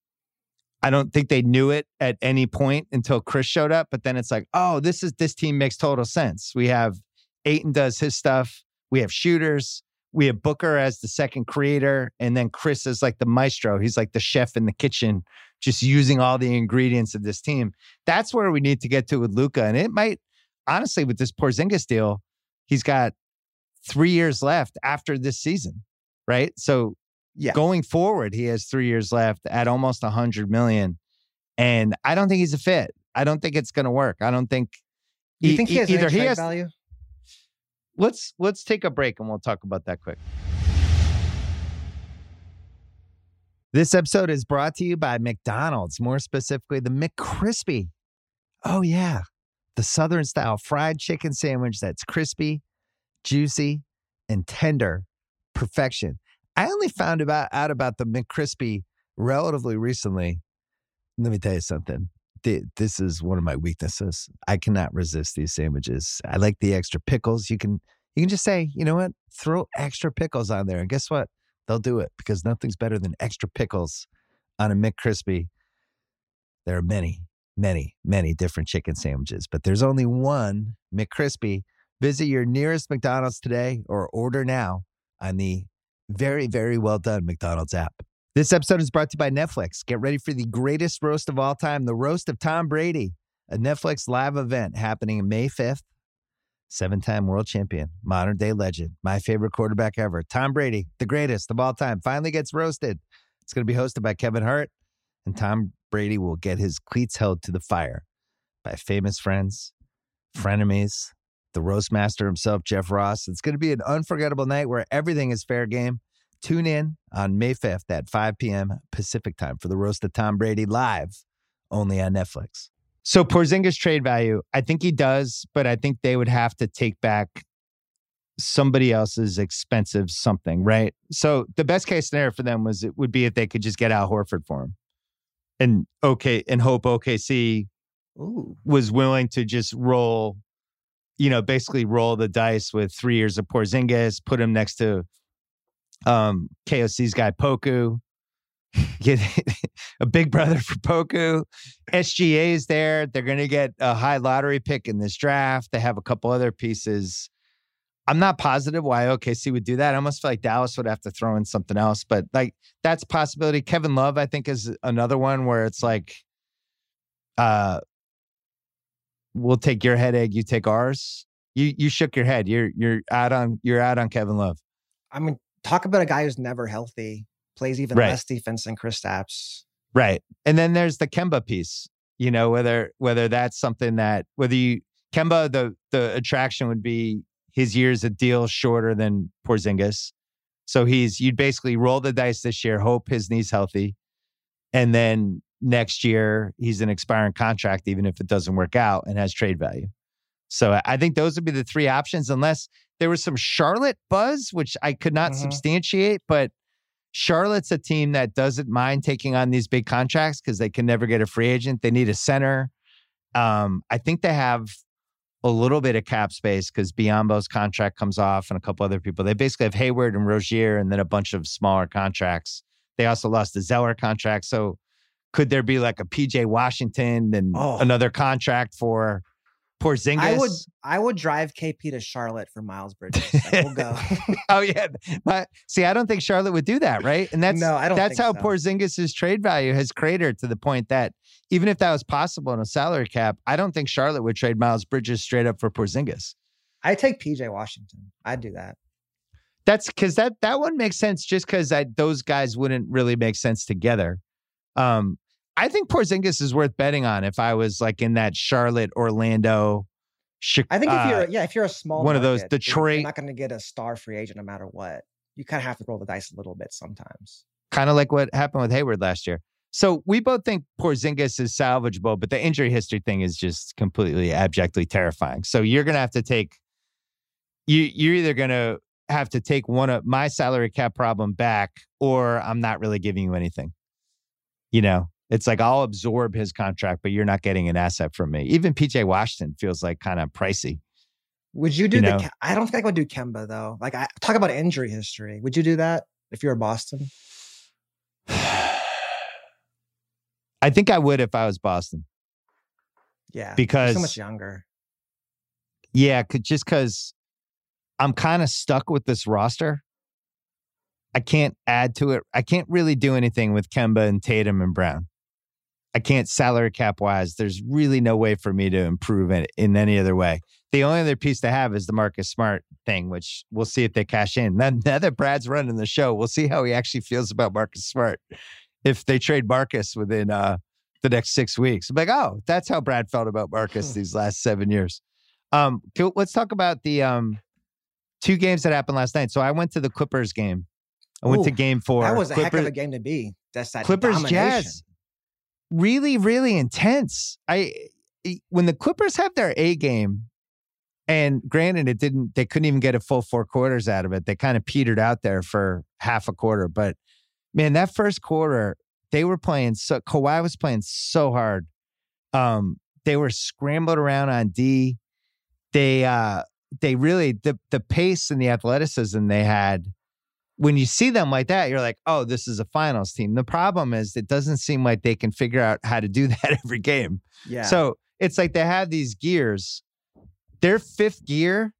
I don't think they knew it at any point until Chris showed up. But then it's like, oh, this is this team makes total sense. We have Ayton does his stuff. We have shooters. We have Booker as the second creator. And then Chris is like the maestro. He's like the chef in the kitchen, just using all the ingredients of this team. That's where we need to get to with Luka. And it might, honestly, with this Porzingis deal, he's got three years left after this season, right? So yeah. going forward, he has three years left at almost one hundred million. And I don't think he's a fit. I don't think it's going to work. I don't think. You he, think he has either any he has value? Let's let's take a break and we'll talk about that quick. This episode is brought to you by McDonald's, more specifically the McCrispy. Oh yeah, the the Southern style fried chicken sandwich that's crispy, juicy, and tender. Perfection. I only found about out about the McCrispy relatively recently. Let me tell you something. This is one of my weaknesses. I cannot resist these sandwiches. I like the extra pickles. You can you can just say, you know what? Throw extra pickles on there. And guess what? They'll do it because nothing's better than extra pickles on a McCrispy. There are many, many, many different chicken sandwiches, but there's only one McCrispy. Visit your nearest McDonald's today or order now on the very, very well done McDonald's app. This episode is brought to you by Netflix. Get ready for the greatest roast of all time, the roast of Tom Brady, a Netflix live event happening May fifth. Seven-time world champion, modern-day legend, my favorite quarterback ever, Tom Brady, the greatest of all time, finally gets roasted. It's going to be hosted by Kevin Hart, and Tom Brady will get his cleats held to the fire by famous friends, frenemies, the roast master himself, Jeff Ross. It's going to be an unforgettable night where everything is fair game. Tune in on May fifth at five p.m. Pacific time for the roast of Tom Brady live only on Netflix. So Porzingis trade value, I think he does, but I think they would have to take back somebody else's expensive something, right? So the best case scenario for them was it would be if they could just get Al Horford for him, and okay, and hope O K C Ooh. was willing to just roll, you know, basically roll the dice with three years of Porzingis, put him next to um, K O C's guy Poku. Get a big brother for Poku. S G A is there. They're going to get a high lottery pick in this draft. They have a couple other pieces. I'm not positive why O K C would do that. I almost feel like Dallas would have to throw in something else, but like that's a possibility. Kevin Love, I think, is another one where it's like, uh, we'll take your headache, you take ours. You you shook your head. You're you're out on you're out on Kevin Love. I mean, talk about a guy who's never healthy. Plays even right. less defense than Kristaps. Right. And then there's the Kemba piece, you know, whether whether that's something that whether you Kemba, the the attraction would be his year's a deal shorter than Porzingis. So he's you'd basically roll the dice this year, hope his knee's healthy. And then next year he's an expiring contract, even if it doesn't work out, and has trade value. So I think those would be the three options, unless there was some Charlotte buzz, which I could not mm-hmm. substantiate, but Charlotte's a team that doesn't mind taking on these big contracts because they can never get a free agent. They need a center. Um, I think they have a little bit of cap space because Biyombo's contract comes off and a couple other people. They basically have Hayward and Rozier and then a bunch of smaller contracts. They also lost the Zeller contract. So could there be like a P J Washington and oh. another contract for Porzingis? I would I would drive K P to Charlotte for Miles Bridges. Like, we'll go. Oh yeah, but see, I don't think Charlotte would do that, right? And that's no, I don't that's think how so. Porzingis's trade value has cratered to the point that even if that was possible in a salary cap, I don't think Charlotte would trade Miles Bridges straight up for Porzingis. I take P J Washington. I'd do that. That's because that that one makes sense just because those guys wouldn't really make sense together. Um, I think Porzingis is worth betting on if I was like in that Charlotte, Orlando. I think if you're, uh, yeah, if you're a small one market, of those Detroit, you're not going to get a star free agent no matter what. You kind of have to roll the dice a little bit sometimes. Kind of like what happened with Hayward last year. So we both think Porzingis is salvageable, but the injury history thing is just completely abjectly terrifying. So you're going to have to take, you, you're either going to have to take one of my salary cap problem back, or I'm not really giving you anything. You know? It's like I'll absorb his contract, but you're not getting an asset from me. Even P J Washington feels like kind of pricey. Would you do you the? know? I don't think I would do Kemba though. Like I talk about injury history. Would you do that if you're Boston? I think I would if I was Boston. Yeah, because so much younger. Yeah, could, just because I'm kind of stuck with this roster. I can't add to it. I can't really do anything with Kemba and Tatum and Brown. I can't salary cap wise. There's really no way for me to improve it in any other way. The only other piece to have is the Marcus Smart thing, which we'll see if they cash in. Now, now that Brad's running the show, we'll see how he actually feels about Marcus Smart. If they trade Marcus within uh, the next six weeks, I'm like, oh, that's how Brad felt about Marcus these last seven years. Um, let's talk about the um, two games that happened last night. So I went to the Clippers game. I went Ooh, to game four. That was a Clippers, heck of a game to be. That's that Clippers domination. Jazz. Really, really intense. I when the Clippers have their A game, and granted, it didn't, they couldn't even get a full four quarters out of it. They kind of petered out there for half a quarter. But man, that first quarter, they were playing so, Kawhi was playing so hard. Um, they were scrambled around on D. They, uh, they really, the, the pace and the athleticism they had, when you see them like that, you're like, oh, this is a finals team. The problem is it doesn't seem like they can figure out how to do that every game. Yeah. So it's like they have these gears. Their fifth gear,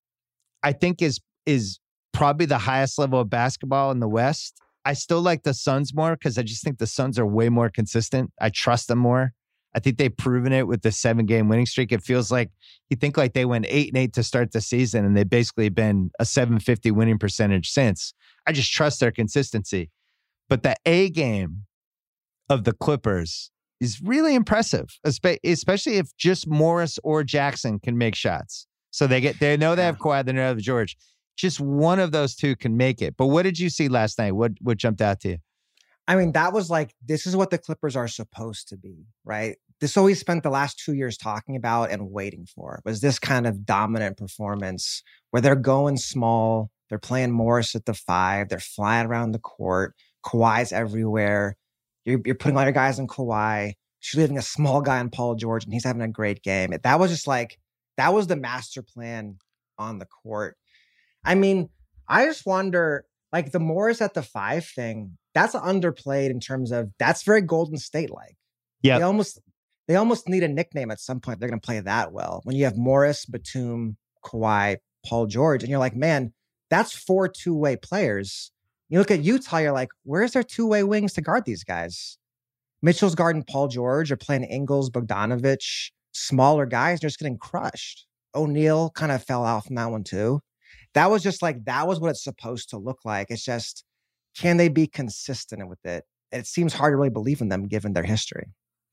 I think, is is probably the highest level of basketball in the West. I still like the Suns more because I just think the Suns are way more consistent. I trust them more. I think they've proven it with the seven-game winning streak. It feels like you think like they went eight and eight to start the season, and they've basically been a seven fifty winning percentage since. I just trust their consistency. But the A game of the Clippers is really impressive, especially if just Morris or Jackson can make shots. So they get, they know they have Kawhi, they know they have George. Just one of those two can make it. But what did you see last night? What what jumped out to you? I mean, that was like, this is what the Clippers are supposed to be, right? This is what we spent the last two years talking about and waiting for, was this kind of dominant performance where they're going small, they're playing Morris at the five, they're flying around the court, Kawhi's everywhere. You're, you're putting all your guys in Kawhi. She's leaving a small guy in Paul George, and he's having a great game. That was just like, that was the master plan on the court. I mean, I just wonder, like the Morris at the five thing, that's underplayed in terms of, that's very Golden State-like. Yeah. They almost, they almost need a nickname at some point. They're going to play that well. When you have Morris, Batum, Kawhi, Paul George, and you're like, man, that's four two-way players. You look at Utah, you're like, where's their two-way wings to guard these guys? Mitchell's guarding Paul George, or playing Ingles, Bogdanovich, smaller guys, they're just getting crushed. O'Neal kind of fell out from that one too. That was just like, that was what it's supposed to look like. It's just, can they be consistent with it? It seems hard to really believe in them given their history.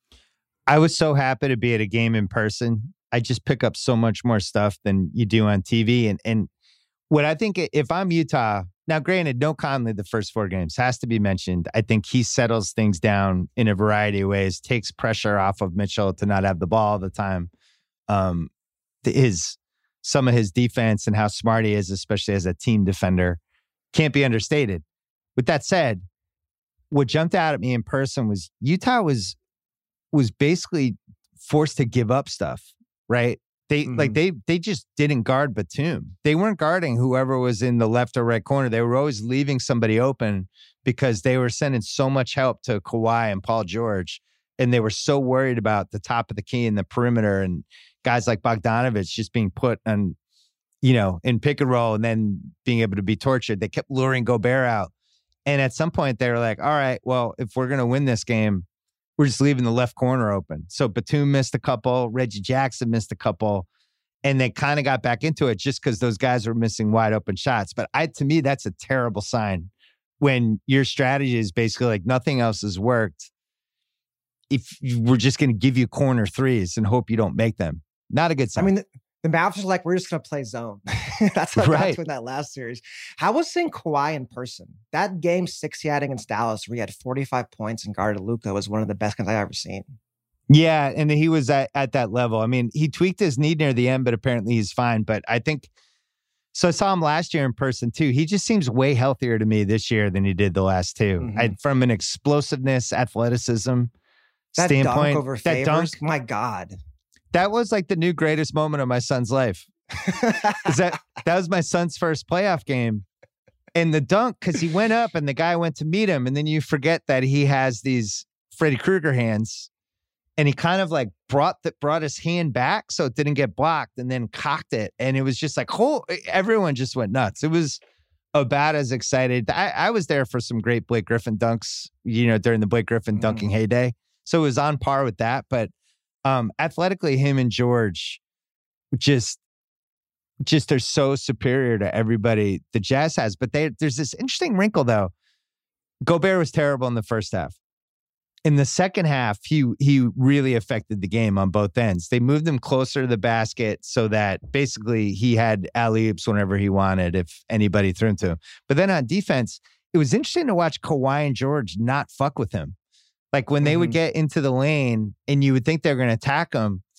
I was so happy to be at a game in person. I just pick up so much more stuff than you do on T V. And, and what I think, if I'm Utah, now granted, no Conley the first four games has to be mentioned. I think he settles things down in a variety of ways, takes pressure off of Mitchell to not have the ball all the time. Um, his some of his defense and how smart he is, especially as a team defender, can't be understated. With that said, what jumped out at me in person was Utah was was basically forced to give up stuff, right? They mm-hmm. like they they just didn't guard Batum. They weren't guarding whoever was in the left or right corner. They were always leaving somebody open because they were sending so much help to Kawhi and Paul George, and they were so worried about the top of the key and the perimeter and guys like Bogdanovich just being put on, you know, in pick and roll and then being able to be tortured. They kept luring Gobert out. And at some point they were like, all right, well, if we're going to win this game, we're just leaving the left corner open. So Batum missed a couple, Reggie Jackson missed a couple, and they kind of got back into it just because those guys were missing wide open shots. But I, to me, that's a terrible sign when your strategy is basically like nothing else has worked. If we're just going to give you corner threes and hope you don't make them. Not a good sign. I mean, the, the Mavs are like, we're just going to play zone. That's what right. that's in that last series. How was seeing Kawhi in person? That game six he had against Dallas, where he had forty-five points and guarded Luka, was one of the best games I've ever seen. Yeah, and he was at, at that level. I mean, he tweaked his knee near the end, but apparently he's fine. But I think, so I saw him last year in person too. He just seems way healthier to me this year than he did the last two. Mm-hmm. I, from an explosiveness, athleticism that standpoint. Dunk over that Favors, dunk, my God. That was like the new greatest moment of my son's life. Is that that was my son's first playoff game. And the dunk, because he went up and the guy went to meet him. And then you forget that he has these Freddy Krueger hands. And he kind of like brought the, brought his hand back so it didn't get blocked and then cocked it. And it was just like, whole, everyone just went nuts. It was about as excited. I, I was there for some great Blake Griffin dunks, you know, during the Blake Griffin dunking mm. heyday. So it was on par with that. But Um, athletically, him and George just, just are so superior to everybody the Jazz has. But they, there's this interesting wrinkle, though. Gobert was terrible in the first half. In the second half, he he really affected the game on both ends. They moved him closer to the basket so that basically he had alley-oops whenever he wanted if anybody threw him to him. But then on defense, it was interesting to watch Kawhi and George not fuck with him. Like when they mm-hmm. would get into the lane and you would think they were going to attack him,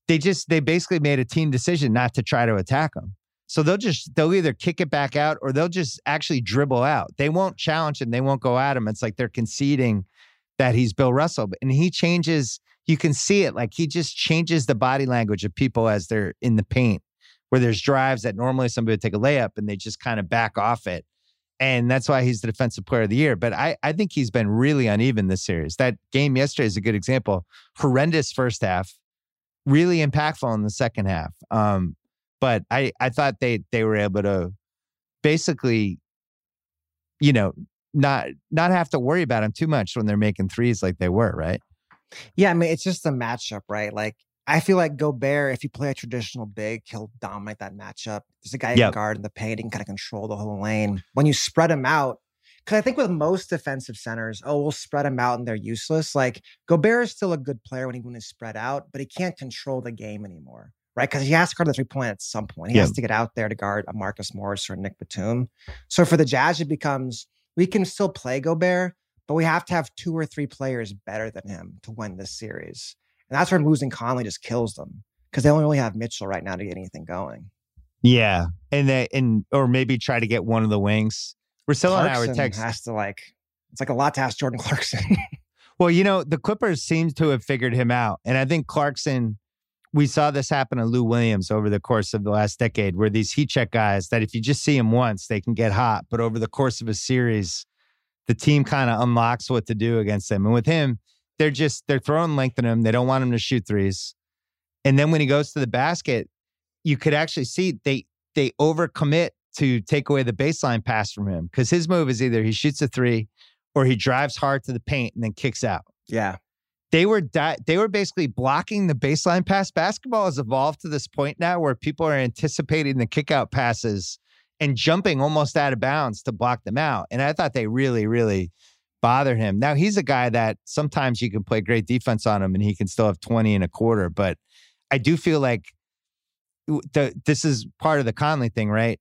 they just, they basically made a team decision not to try to attack him. So they'll just, they'll either kick it back out or they'll just actually dribble out. They won't challenge him. They won't go at him. It's like they're conceding that he's Bill Russell. And he changes, you can see it. Like he just changes the body language of people as they're in the paint, where there's drives that normally somebody would take a layup and they just kind of back off it. And that's why he's the defensive player of the year. But I, I think he's been really uneven this series. That game yesterday is a good example. Horrendous first half, really impactful in the second half. Um, but I, I thought they they were able to basically, you know, not not have to worry about him too much when they're making threes like they were, right? Yeah, I mean, it's just a matchup, right? Like, I feel like Gobert, if you play a traditional big, he'll dominate that matchup. There's a guy who Yep. can guard in the paint, he can kind of control the whole lane. When you spread him out, because I think with most defensive centers, oh, we'll spread him out and they're useless. Like, Gobert is still a good player when he when he's spread out, but he can't control the game anymore, right? Because he has to guard the three point at some point. He Yeah. has to get out there to guard a Marcus Morris or a Nick Batum. So for the Jazz, it becomes, we can still play Gobert, but we have to have two or three players better than him to win this series. And that's where losing Conley just kills them, because they only really have Mitchell right now to get anything going. Yeah. And they, and or maybe try to get one of the wings. Russillo and I were Clarkson texting. has to like, it's like a lot to ask Jordan Clarkson. Well, you know, the Clippers seem to have figured him out. And I think Clarkson, we saw this happen to Lou Williams over the course of the last decade, where these heat check guys that if you just see them once, they can get hot. But over the course of a series, the team kind of unlocks what to do against them. And with him, they're just, they're throwing length at him. They don't want him to shoot threes. And then when he goes to the basket, you could actually see they, they overcommit to take away the baseline pass from him. Because his move is either he shoots a three or he drives hard to the paint and then kicks out. Yeah. They were di- they were basically blocking the baseline pass. Basketball has evolved to this point now where people are anticipating the kick out passes and jumping almost out of bounds to block them out. And I thought they really, really bothered him. Now, he's a guy that sometimes you can play great defense on him and he can still have twenty and a quarter. But I do feel like the, this is part of the Conley thing, right?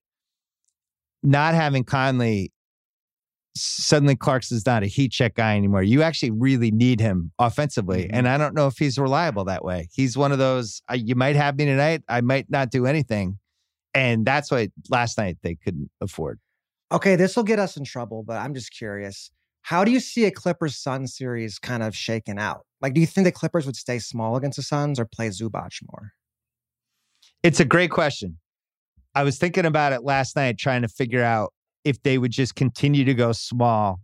Not having Conley, suddenly Clarkson's not a heat check guy anymore. You actually really need him offensively. Mm-hmm. And I don't know if he's reliable that way. He's one of those, I, you might have me tonight, I might not do anything. And that's why last night they couldn't afford. Okay, this will get us in trouble, but I'm just curious. How do you see a Clippers-Suns series kind of shaken out? Like, do you think the Clippers would stay small against the Suns or play Zubac more? It's a great question. I was thinking about it last night, trying to figure out if they would just continue to go small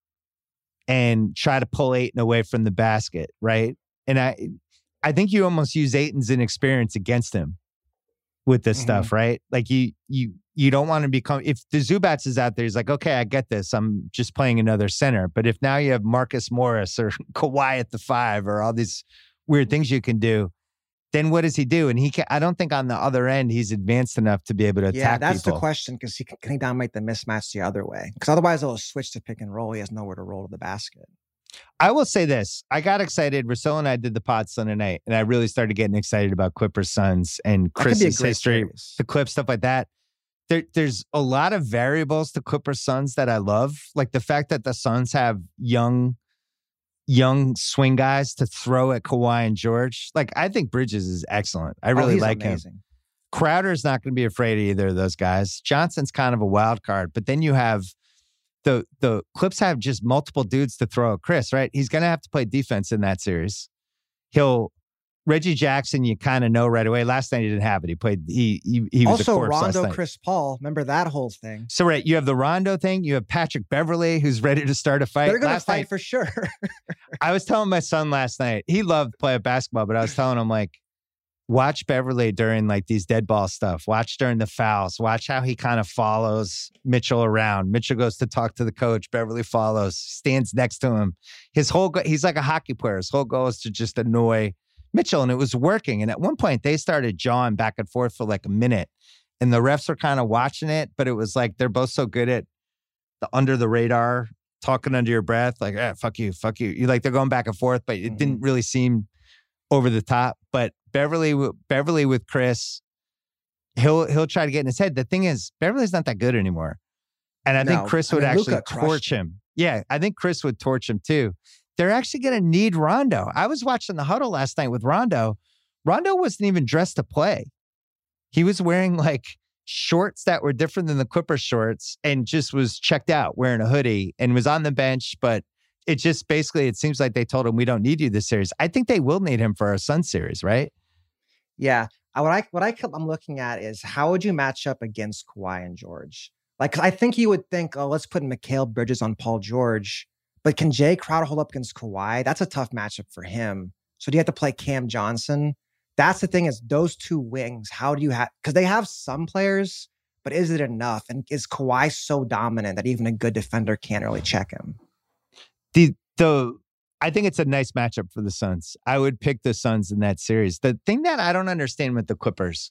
and try to pull Ayton away from the basket, right? And I I think you almost use Ayton's inexperience against him with this Mhm. stuff, right? Like you you you don't want to become, if the Zubats is out there, he's like, okay, I get this. I'm just playing another center. But if now you have Marcus Morris or Kawhi at the five or all these weird things you can do, then what does he do? And he can, I don't think on the other end he's advanced enough to be able to attack Yeah, that's people. the question, because he can, can he dominate the mismatch the other way? Because otherwise they'll switch to pick and roll. He has nowhere to roll to the basket. I will say this. I got excited. Russillo and I did the pod Sunday night, and I really started getting excited about Clippers Suns and That could be a Chris's great history, series. the clip, stuff like that. There, there's a lot of variables to Clippers Suns that I love. Like the fact that the Suns have young, young swing guys to throw at Kawhi and George. Like I think Bridges is excellent. I Oh, really he's like him. amazing. Crowder's not going to be afraid of either of those guys. Johnson's kind of a wild card, but then you have the the Clips have just multiple dudes to throw at Chris, right? He's going to have to play defense in that series. He'll Reggie Jackson, you kind of know right away. Last night he didn't have it. He played. He he, he was Also, a corpse last Rondo, night. Chris Paul. Remember that whole thing? So right, you have the Rondo thing. You have Patrick Beverly, who's ready to start a fight. They're going to Last fight night, for sure. I was telling my son last night. He loved playing basketball, but I was telling him like, watch Beverly during like these dead ball stuff. Watch during the fouls. Watch how he kind of follows Mitchell around. Mitchell goes to talk to the coach. Beverly follows, stands next to him. His whole go- he's like a hockey player. His whole goal is to just annoy Mitchell, and it was working. And at one point, they started jawing back and forth for like a minute, and the refs were kind of watching it. But it was like they're both so good at the under the radar, talking under your breath, like eh, "fuck you, fuck you." You like they're going back and forth, but it Mhm. didn't really seem over the top. But Beverly, Beverly with Chris, he'll he'll try to get in his head. The thing is, Beverly's not that good anymore, and I think No. Chris I would mean, actually Luka crushed torch him. Yeah, I think Chris would torch him too. They're actually going to need Rondo. I was watching the huddle last night with Rondo. Rondo wasn't even dressed to play. He was wearing like shorts that were different than the Clippers shorts and just was checked out wearing a hoodie and was on the bench. But it just basically, it seems like they told him, we don't need you this series. I think they will need him for our Sun series, right? Yeah. I, what I what I kept, I'm looking at is how would you match up against Kawhi and George? Like, 'cause I think you would think, oh, let's put Mikal Bridges on Paul George. But can Jay Crowder hold up against Kawhi? That's a tough matchup for him. So do you have to play Cam Johnson? That's the thing is those two wings, how do you have, because they have some players, but is it enough? And is Kawhi so dominant that even a good defender can't really check him? The, the, I think it's a nice matchup for the Suns. I would pick the Suns in that series. The thing that I don't understand with the Clippers,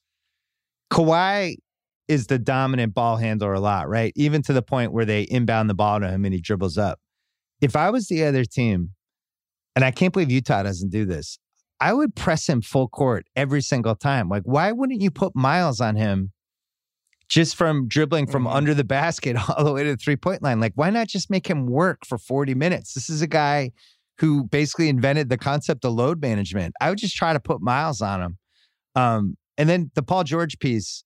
Kawhi is the dominant ball handler a lot, right? Even to the point where they inbound the ball to him and he dribbles up. If I was the other team, and I can't believe Utah doesn't do this, I would press him full court every single time. Like, why wouldn't you put Miles on him just from dribbling from mm-hmm. under the basket all the way to the three-point line? Like, why not just make him work for forty minutes? This is a guy who basically invented the concept of load management. I would just try to put Miles on him. Um, and then the Paul George piece,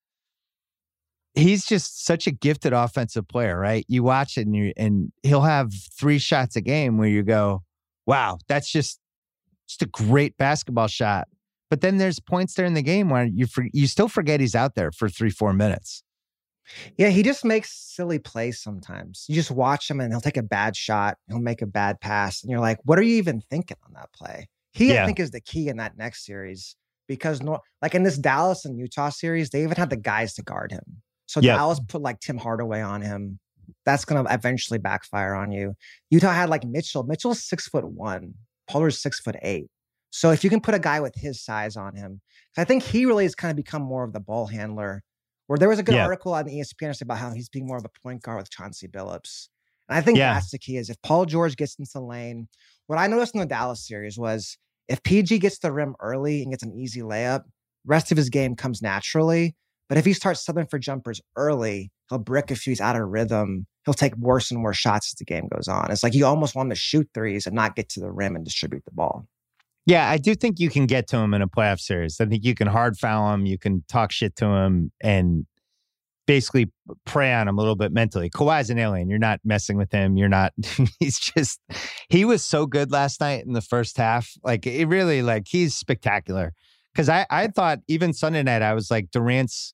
he's just such a gifted offensive player, right? You watch it and, you, and he'll have three shots a game where you go, wow, that's just, just a great basketball shot. But then there's points there in the game where you for, you still forget he's out there for three, four minutes. Yeah, he just makes silly plays sometimes. You just watch him and he'll take a bad shot. He'll make a bad pass. And you're like, what are you even thinking on that play? He, yeah. I think, is the key in that next series because, no, like in this Dallas and Utah series, they even had the guys to guard him. So yep. Dallas put like Tim Hardaway on him. That's going to eventually backfire on you. Utah had like Mitchell. Mitchell's six foot one. Polar's six foot eight. So if you can put a guy with his size on him, I think he really has kind of become more of the ball handler. Where there was a good yeah. article on E S P N about how he's being more of a point guard with Chauncey Billups. And I think yeah. that's the key is if Paul George gets into the lane, what I noticed in the Dallas series was if P G gets the rim early and gets an easy layup, rest of his game comes naturally. But if he starts settling for jumpers early, he'll brick a few, he's out of rhythm. He'll take worse and worse shots as the game goes on. It's like you almost want him to shoot threes and not get to the rim and distribute the ball. Yeah, I do think you can get to him in a playoff series. I think you can hard foul him, you can talk shit to him, and basically prey on him a little bit mentally. Kawhi's an alien. You're not messing with him. You're not, he's just, he was so good last night in the first half. Like, it really, like, he's spectacular. Because I, I thought even Sunday night, I was like, Durant's,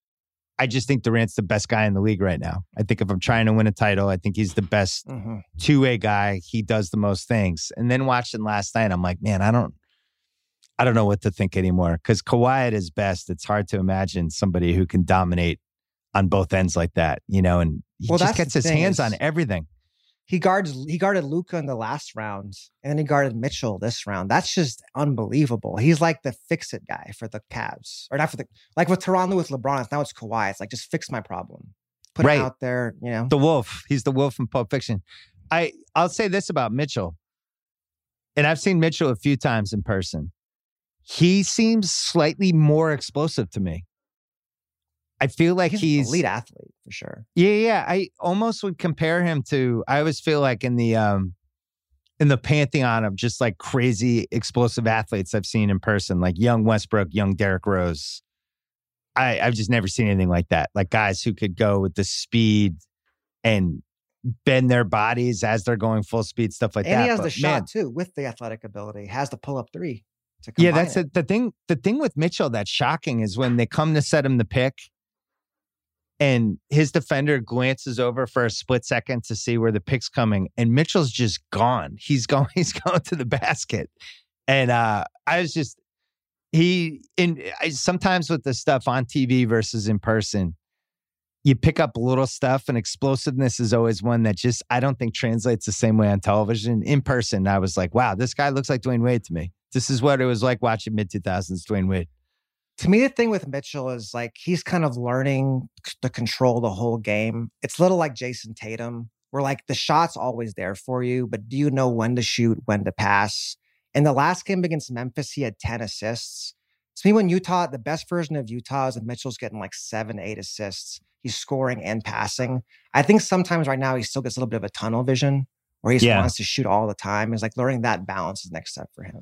I just think Durant's the best guy in the league right now. I think if I'm trying to win a title, I think he's the best mm-hmm. two-way guy. He does the most things. And then watching last night, I'm like, man, I don't, I don't know what to think anymore. Because Kawhi at his best, it's hard to imagine somebody who can dominate on both ends like that, you know, and he well, just gets his hands on everything. He guards, he guarded Luka in the last round, and then he guarded Mitchell this round. That's just unbelievable. He's like the fix-it guy for the Cavs. Or not for the, like with Toronto with LeBron, it's now it's Kawhi. It's like, just fix my problem. Put right. it out there, you know. The wolf. He's the wolf in Pulp Fiction. I, I'll say this about Mitchell, and I've seen Mitchell a few times in person. He seems slightly more explosive to me. I feel like he's, he's an elite athlete for sure. Yeah, yeah. I almost would compare him to, I always feel like in the um in the pantheon of just like crazy explosive athletes I've seen in person, like young Westbrook, young Derrick Rose. I, I've just never seen anything like that. Like guys who could go with the speed and bend their bodies as they're going full speed, stuff like and that. And he has but, the shot man, too, with the athletic ability. Has the pull up three. To yeah, that's it. A, the thing. The thing with Mitchell that's shocking is when they come to set him the pick, and his defender glances over for a split second to see where the pick's coming, and Mitchell's just gone. He's going. He's going to the basket, and uh, I was just he. In I, sometimes with the stuff on T V versus in person, you pick up little stuff, and explosiveness is always one that just I don't think translates the same way on television. In person, I was like, wow, this guy looks like Dwayne Wade to me. This is what it was like watching mid two thousands Dwayne Wade. To me, the thing with Mitchell is like he's kind of learning to control the whole game. It's a little like Jason Tatum, where like the shot's always there for you, but do you know when to shoot, when to pass? In the last game against Memphis, he had ten assists. To me, when Utah, the best version of Utah is that Mitchell's getting like seven, eight assists. He's scoring and passing. I think sometimes right now he still gets a little bit of a tunnel vision where he just yeah. wants to shoot all the time. It's like learning that balance is the next step for him.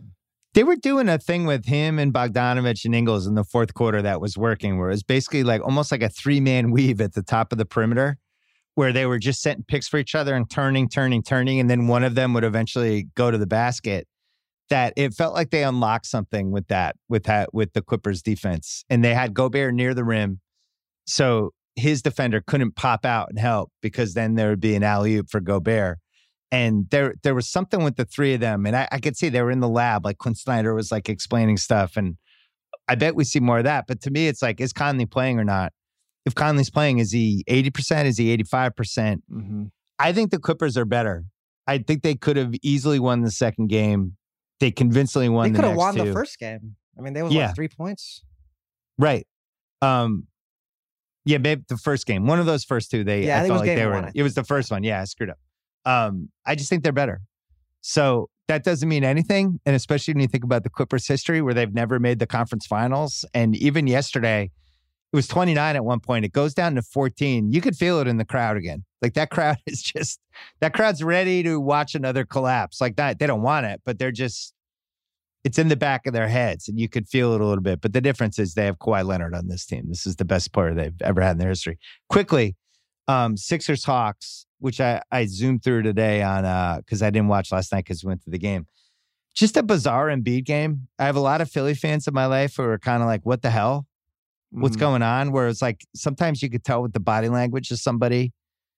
They were doing a thing with him and Bogdanovich and Ingles in the fourth quarter that was working, where it was basically like almost like a three-man weave at the top of the perimeter, where they were just setting picks for each other and turning, turning, turning, and then one of them would eventually go to the basket. That it felt like they unlocked something with that, with that, with the Clippers defense. And they had Gobert near the rim, so his defender couldn't pop out and help, because then there would be an alley-oop for Gobert. And there there was something with the three of them. And I, I could see they were in the lab, like Quinn Snyder was like explaining stuff. And I bet we see more of that. But to me, it's like, is Conley playing or not? If Conley's playing, is he eighty percent? Is he eighty-five percent? Mm-hmm. I think the Clippers are better. I think they could have easily won the second game. They convincingly won They the could next have won two. the first game. I mean, they was Yeah. like three points. Right. Um, yeah, maybe the first game. One of those first two, they Yeah, I I think it felt was like game they were. one, I It was the first one. Yeah, I screwed up. Um, I just think they're better. So that doesn't mean anything. And especially when you think about the Clippers' history, where they've never made the conference finals. And even yesterday, it was twenty-nine at one point. It goes down to fourteen. You could feel it in the crowd again. Like that crowd is just, that crowd's ready to watch another collapse. Like that, they don't want it, but they're just, it's in the back of their heads, and you could feel it a little bit. But the difference is they have Kawhi Leonard on this team. This is the best player they've ever had in their history. Quickly, um, Sixers Hawks, which I, I zoomed through today on uh because I didn't watch last night because we went to the game. Just a bizarre Embiid game. I have a lot of Philly fans in my life who are kind of like, what the hell? What's Mhm. going on? Where it's like sometimes you could tell with the body language of somebody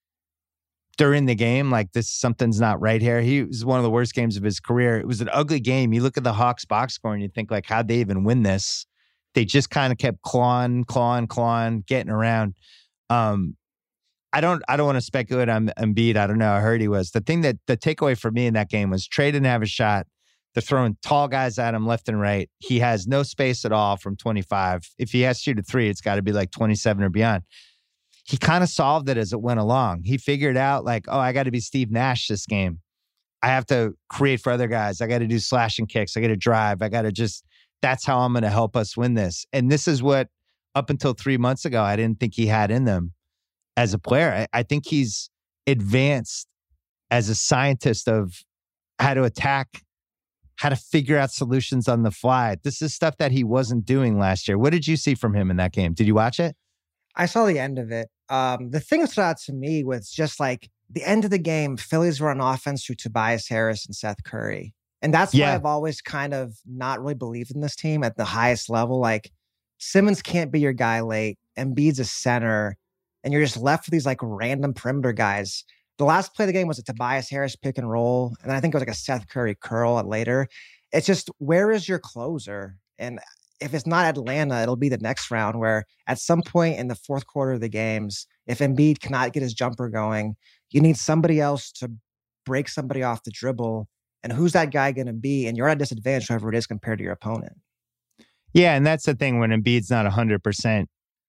during the game, like this, something's not right here. He was one of the worst games of his career. It was an ugly game. You look at the Hawks box score and you think like, how'd they even win this? They just kind of kept clawing, clawing, clawing, getting around. Um, I don't, I don't want to speculate on Embiid. I don't know. I heard he was. The thing that the takeaway for me in that game was Trey didn't have a shot. They're throwing tall guys at him left and right. He has no space at all from twenty-five. If he has to shoot a three, it's got to be like twenty-seven or beyond. He kind of solved it as it went along. He figured out like, oh, I got to be Steve Nash this game. I have to create for other guys. I got to do slashing kicks. I got to drive. I got to just, that's how I'm going to help us win this. And this is what, up until three months ago, I didn't think he had in them as a player. I, I think he's advanced as a scientist of how to attack, how to figure out solutions on the fly. This is stuff that he wasn't doing last year. What did you see from him in that game? Did you watch it? I saw the end of it. Um, the thing that stood out to me was just like the end of the game, Phillies were on offense through Tobias Harris and Seth Curry. And that's Yeah. why I've always kind of not really believed in this team at the highest level. Like Simmons can't be your guy late. Embiid's a center. And you're just left with these like random perimeter guys. The last play of the game was a Tobias Harris pick and roll. And I think it was like a Seth Curry curl at later. It's just, where is your closer? And if it's not Atlanta, it'll be the next round where at some point in the fourth quarter of the games, if Embiid cannot get his jumper going, you need somebody else to break somebody off the dribble. And who's that guy going to be? And you're at a disadvantage, whoever it is, compared to your opponent. Yeah, and that's the thing. When Embiid's not one hundred percent,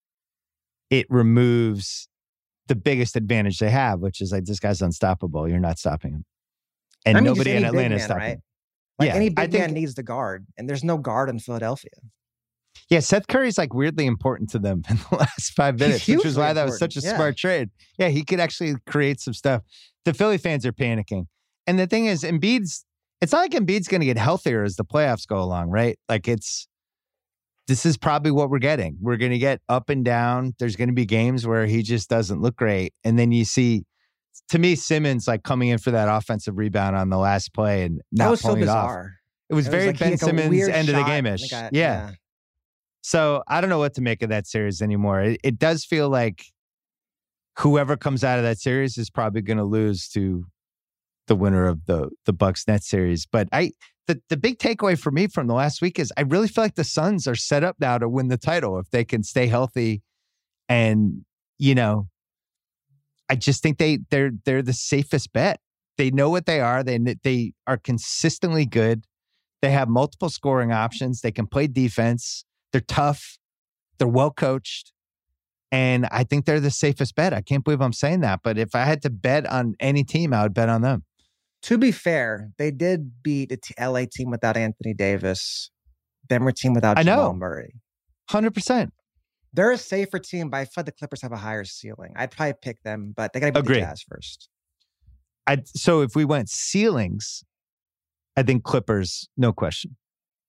it removes the biggest advantage they have, which is like, this guy's unstoppable. You're not stopping him. And I mean, just nobody any in big Atlanta is man, stopping right? him. Like Yeah, any I big think- man needs the guard, and there's no guard in Philadelphia. Yeah, Seth Curry's like weirdly important to them in the last five minutes, which is hugely why that was such a important, yeah. smart trade. Yeah, he could actually create some stuff. The Philly fans are panicking. And the thing is, Embiid's, it's not like Embiid's going to get healthier as the playoffs go along, right? Like it's, this is probably what we're getting. We're going to get up and down. There's going to be games where he just doesn't look great. And then you see, to me, Simmons like coming in for that offensive rebound on the last play and not That was so pulling it off. bizarre. It was It very like he Ben had, like, a Simmons weird end of the shot, game and ish. the guy- Yeah. So I don't know what to make of that series anymore. It, it does feel like whoever comes out of that series is probably going to lose to the winner of the the Bucks Nets series. But I the, the big takeaway for me from the last week is I really feel like the Suns are set up now to win the title if they can stay healthy. And, you know, I just think they they're they're the safest bet. They know what they are. They they are consistently good. They have multiple scoring options. They can play defense. They're tough. They're well coached. And I think they're the safest bet. I can't believe I'm saying that. But if I had to bet on any team, I would bet on them. To be fair, they did beat a t- L A team without Anthony Davis, Denver team without I know. Jamal Murray. one hundred percent. They're a safer team, but I feel like the Clippers have a higher ceiling. I'd probably pick them, but they got to beat Agree. the Jazz first. I so if we went ceilings, I think Clippers, no question.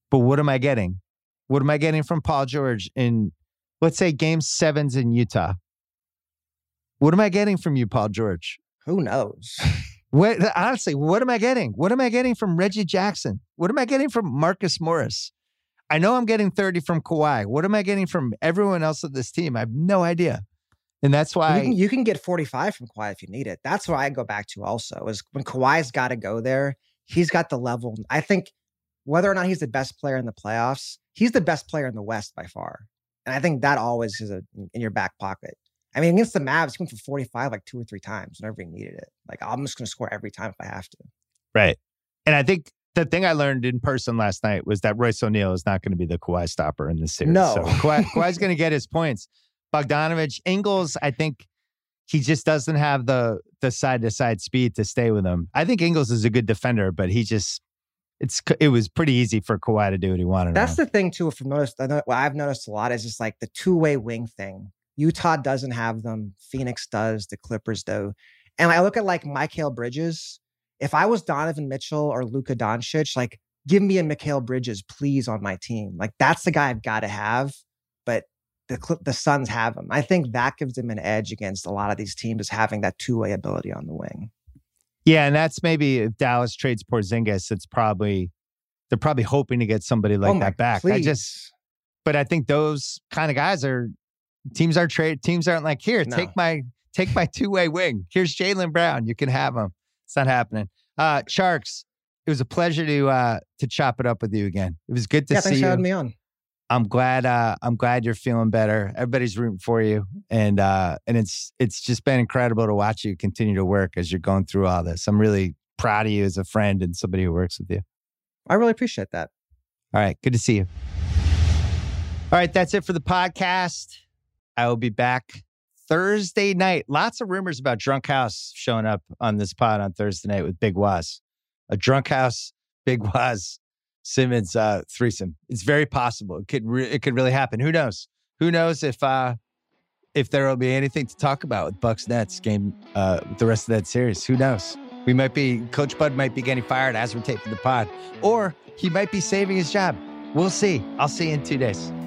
But what am I getting? What am I getting from Paul George in, let's say, game sevens in Utah? What am I getting from you, Paul George? Who knows? What, honestly, what am I getting? What am I getting from Reggie Jackson? What am I getting from Marcus Morris? I know I'm getting thirty from Kawhi. What am I getting from everyone else of this team? I have no idea. And that's why you can, you can get forty-five from Kawhi if you need it. That's what I go back to also is when Kawhi's got to go there, he's got the level. I think whether or not he's the best player in the playoffs, he's the best player in the West by far. And I think that always is a, in your back pocket. I mean, against the Mavs, he went for forty-five like two or three times whenever he needed it. Like, I'm just going to score every time if I have to. Right. And I think the thing I learned in person last night was that Royce O'Neal is not going to be the Kawhi stopper in this series. No. So Kawhi, Kawhi's going to get his points. Bogdanovich, Ingles, I think he just doesn't have the the side-to-side speed to stay with him. I think Ingles is a good defender, but he just, it's it was pretty easy for Kawhi to do what he wanted. That's the thing, too, from noticed, what I've noticed a lot is just like the two-way wing thing. Utah doesn't have them. Phoenix does. The Clippers do. And I look at like Mikal Bridges. If I was Donovan Mitchell or Luka Doncic, like, give me a Mikal Bridges, please, on my team. Like, that's the guy I've got to have. But the the Suns have him. I think that gives them an edge against a lot of these teams, is having that two-way ability on the wing. Yeah, and that's maybe if Dallas trades Porzingis, it's probably, they're probably hoping to get somebody like oh that back. Please. I just, but I think those kind of guys are, teams are trade, teams aren't like, here, No. take my, take my two-way wing. Here's Jaylen Brown. You can have him. It's not happening. Uh, Sharks, it was a pleasure to uh, to chop it up with you again. It was good to yeah, see thanks you. for having me on. I'm glad. Uh, I'm glad you're feeling better. Everybody's rooting for you, and uh, and it's it's just been incredible to watch you continue to work as you're going through all this. I'm really proud of you as a friend and somebody who works with you. I really appreciate that. All right, good to see you. All right, that's it for the podcast. I will be back Thursday night. Lots of rumors about Drunk House showing up on this pod on Thursday night with Big Waz. A Drunk House, Big Waz, Simmons uh, threesome. It's very possible. It could re- it could really happen. Who knows? Who knows if uh, if there will be anything to talk about with Bucks Nets game uh, the rest of that series? Who knows? We might be Coach Bud might be getting fired as we're taping the pod, or he might be saving his job. We'll see. I'll see you in two days.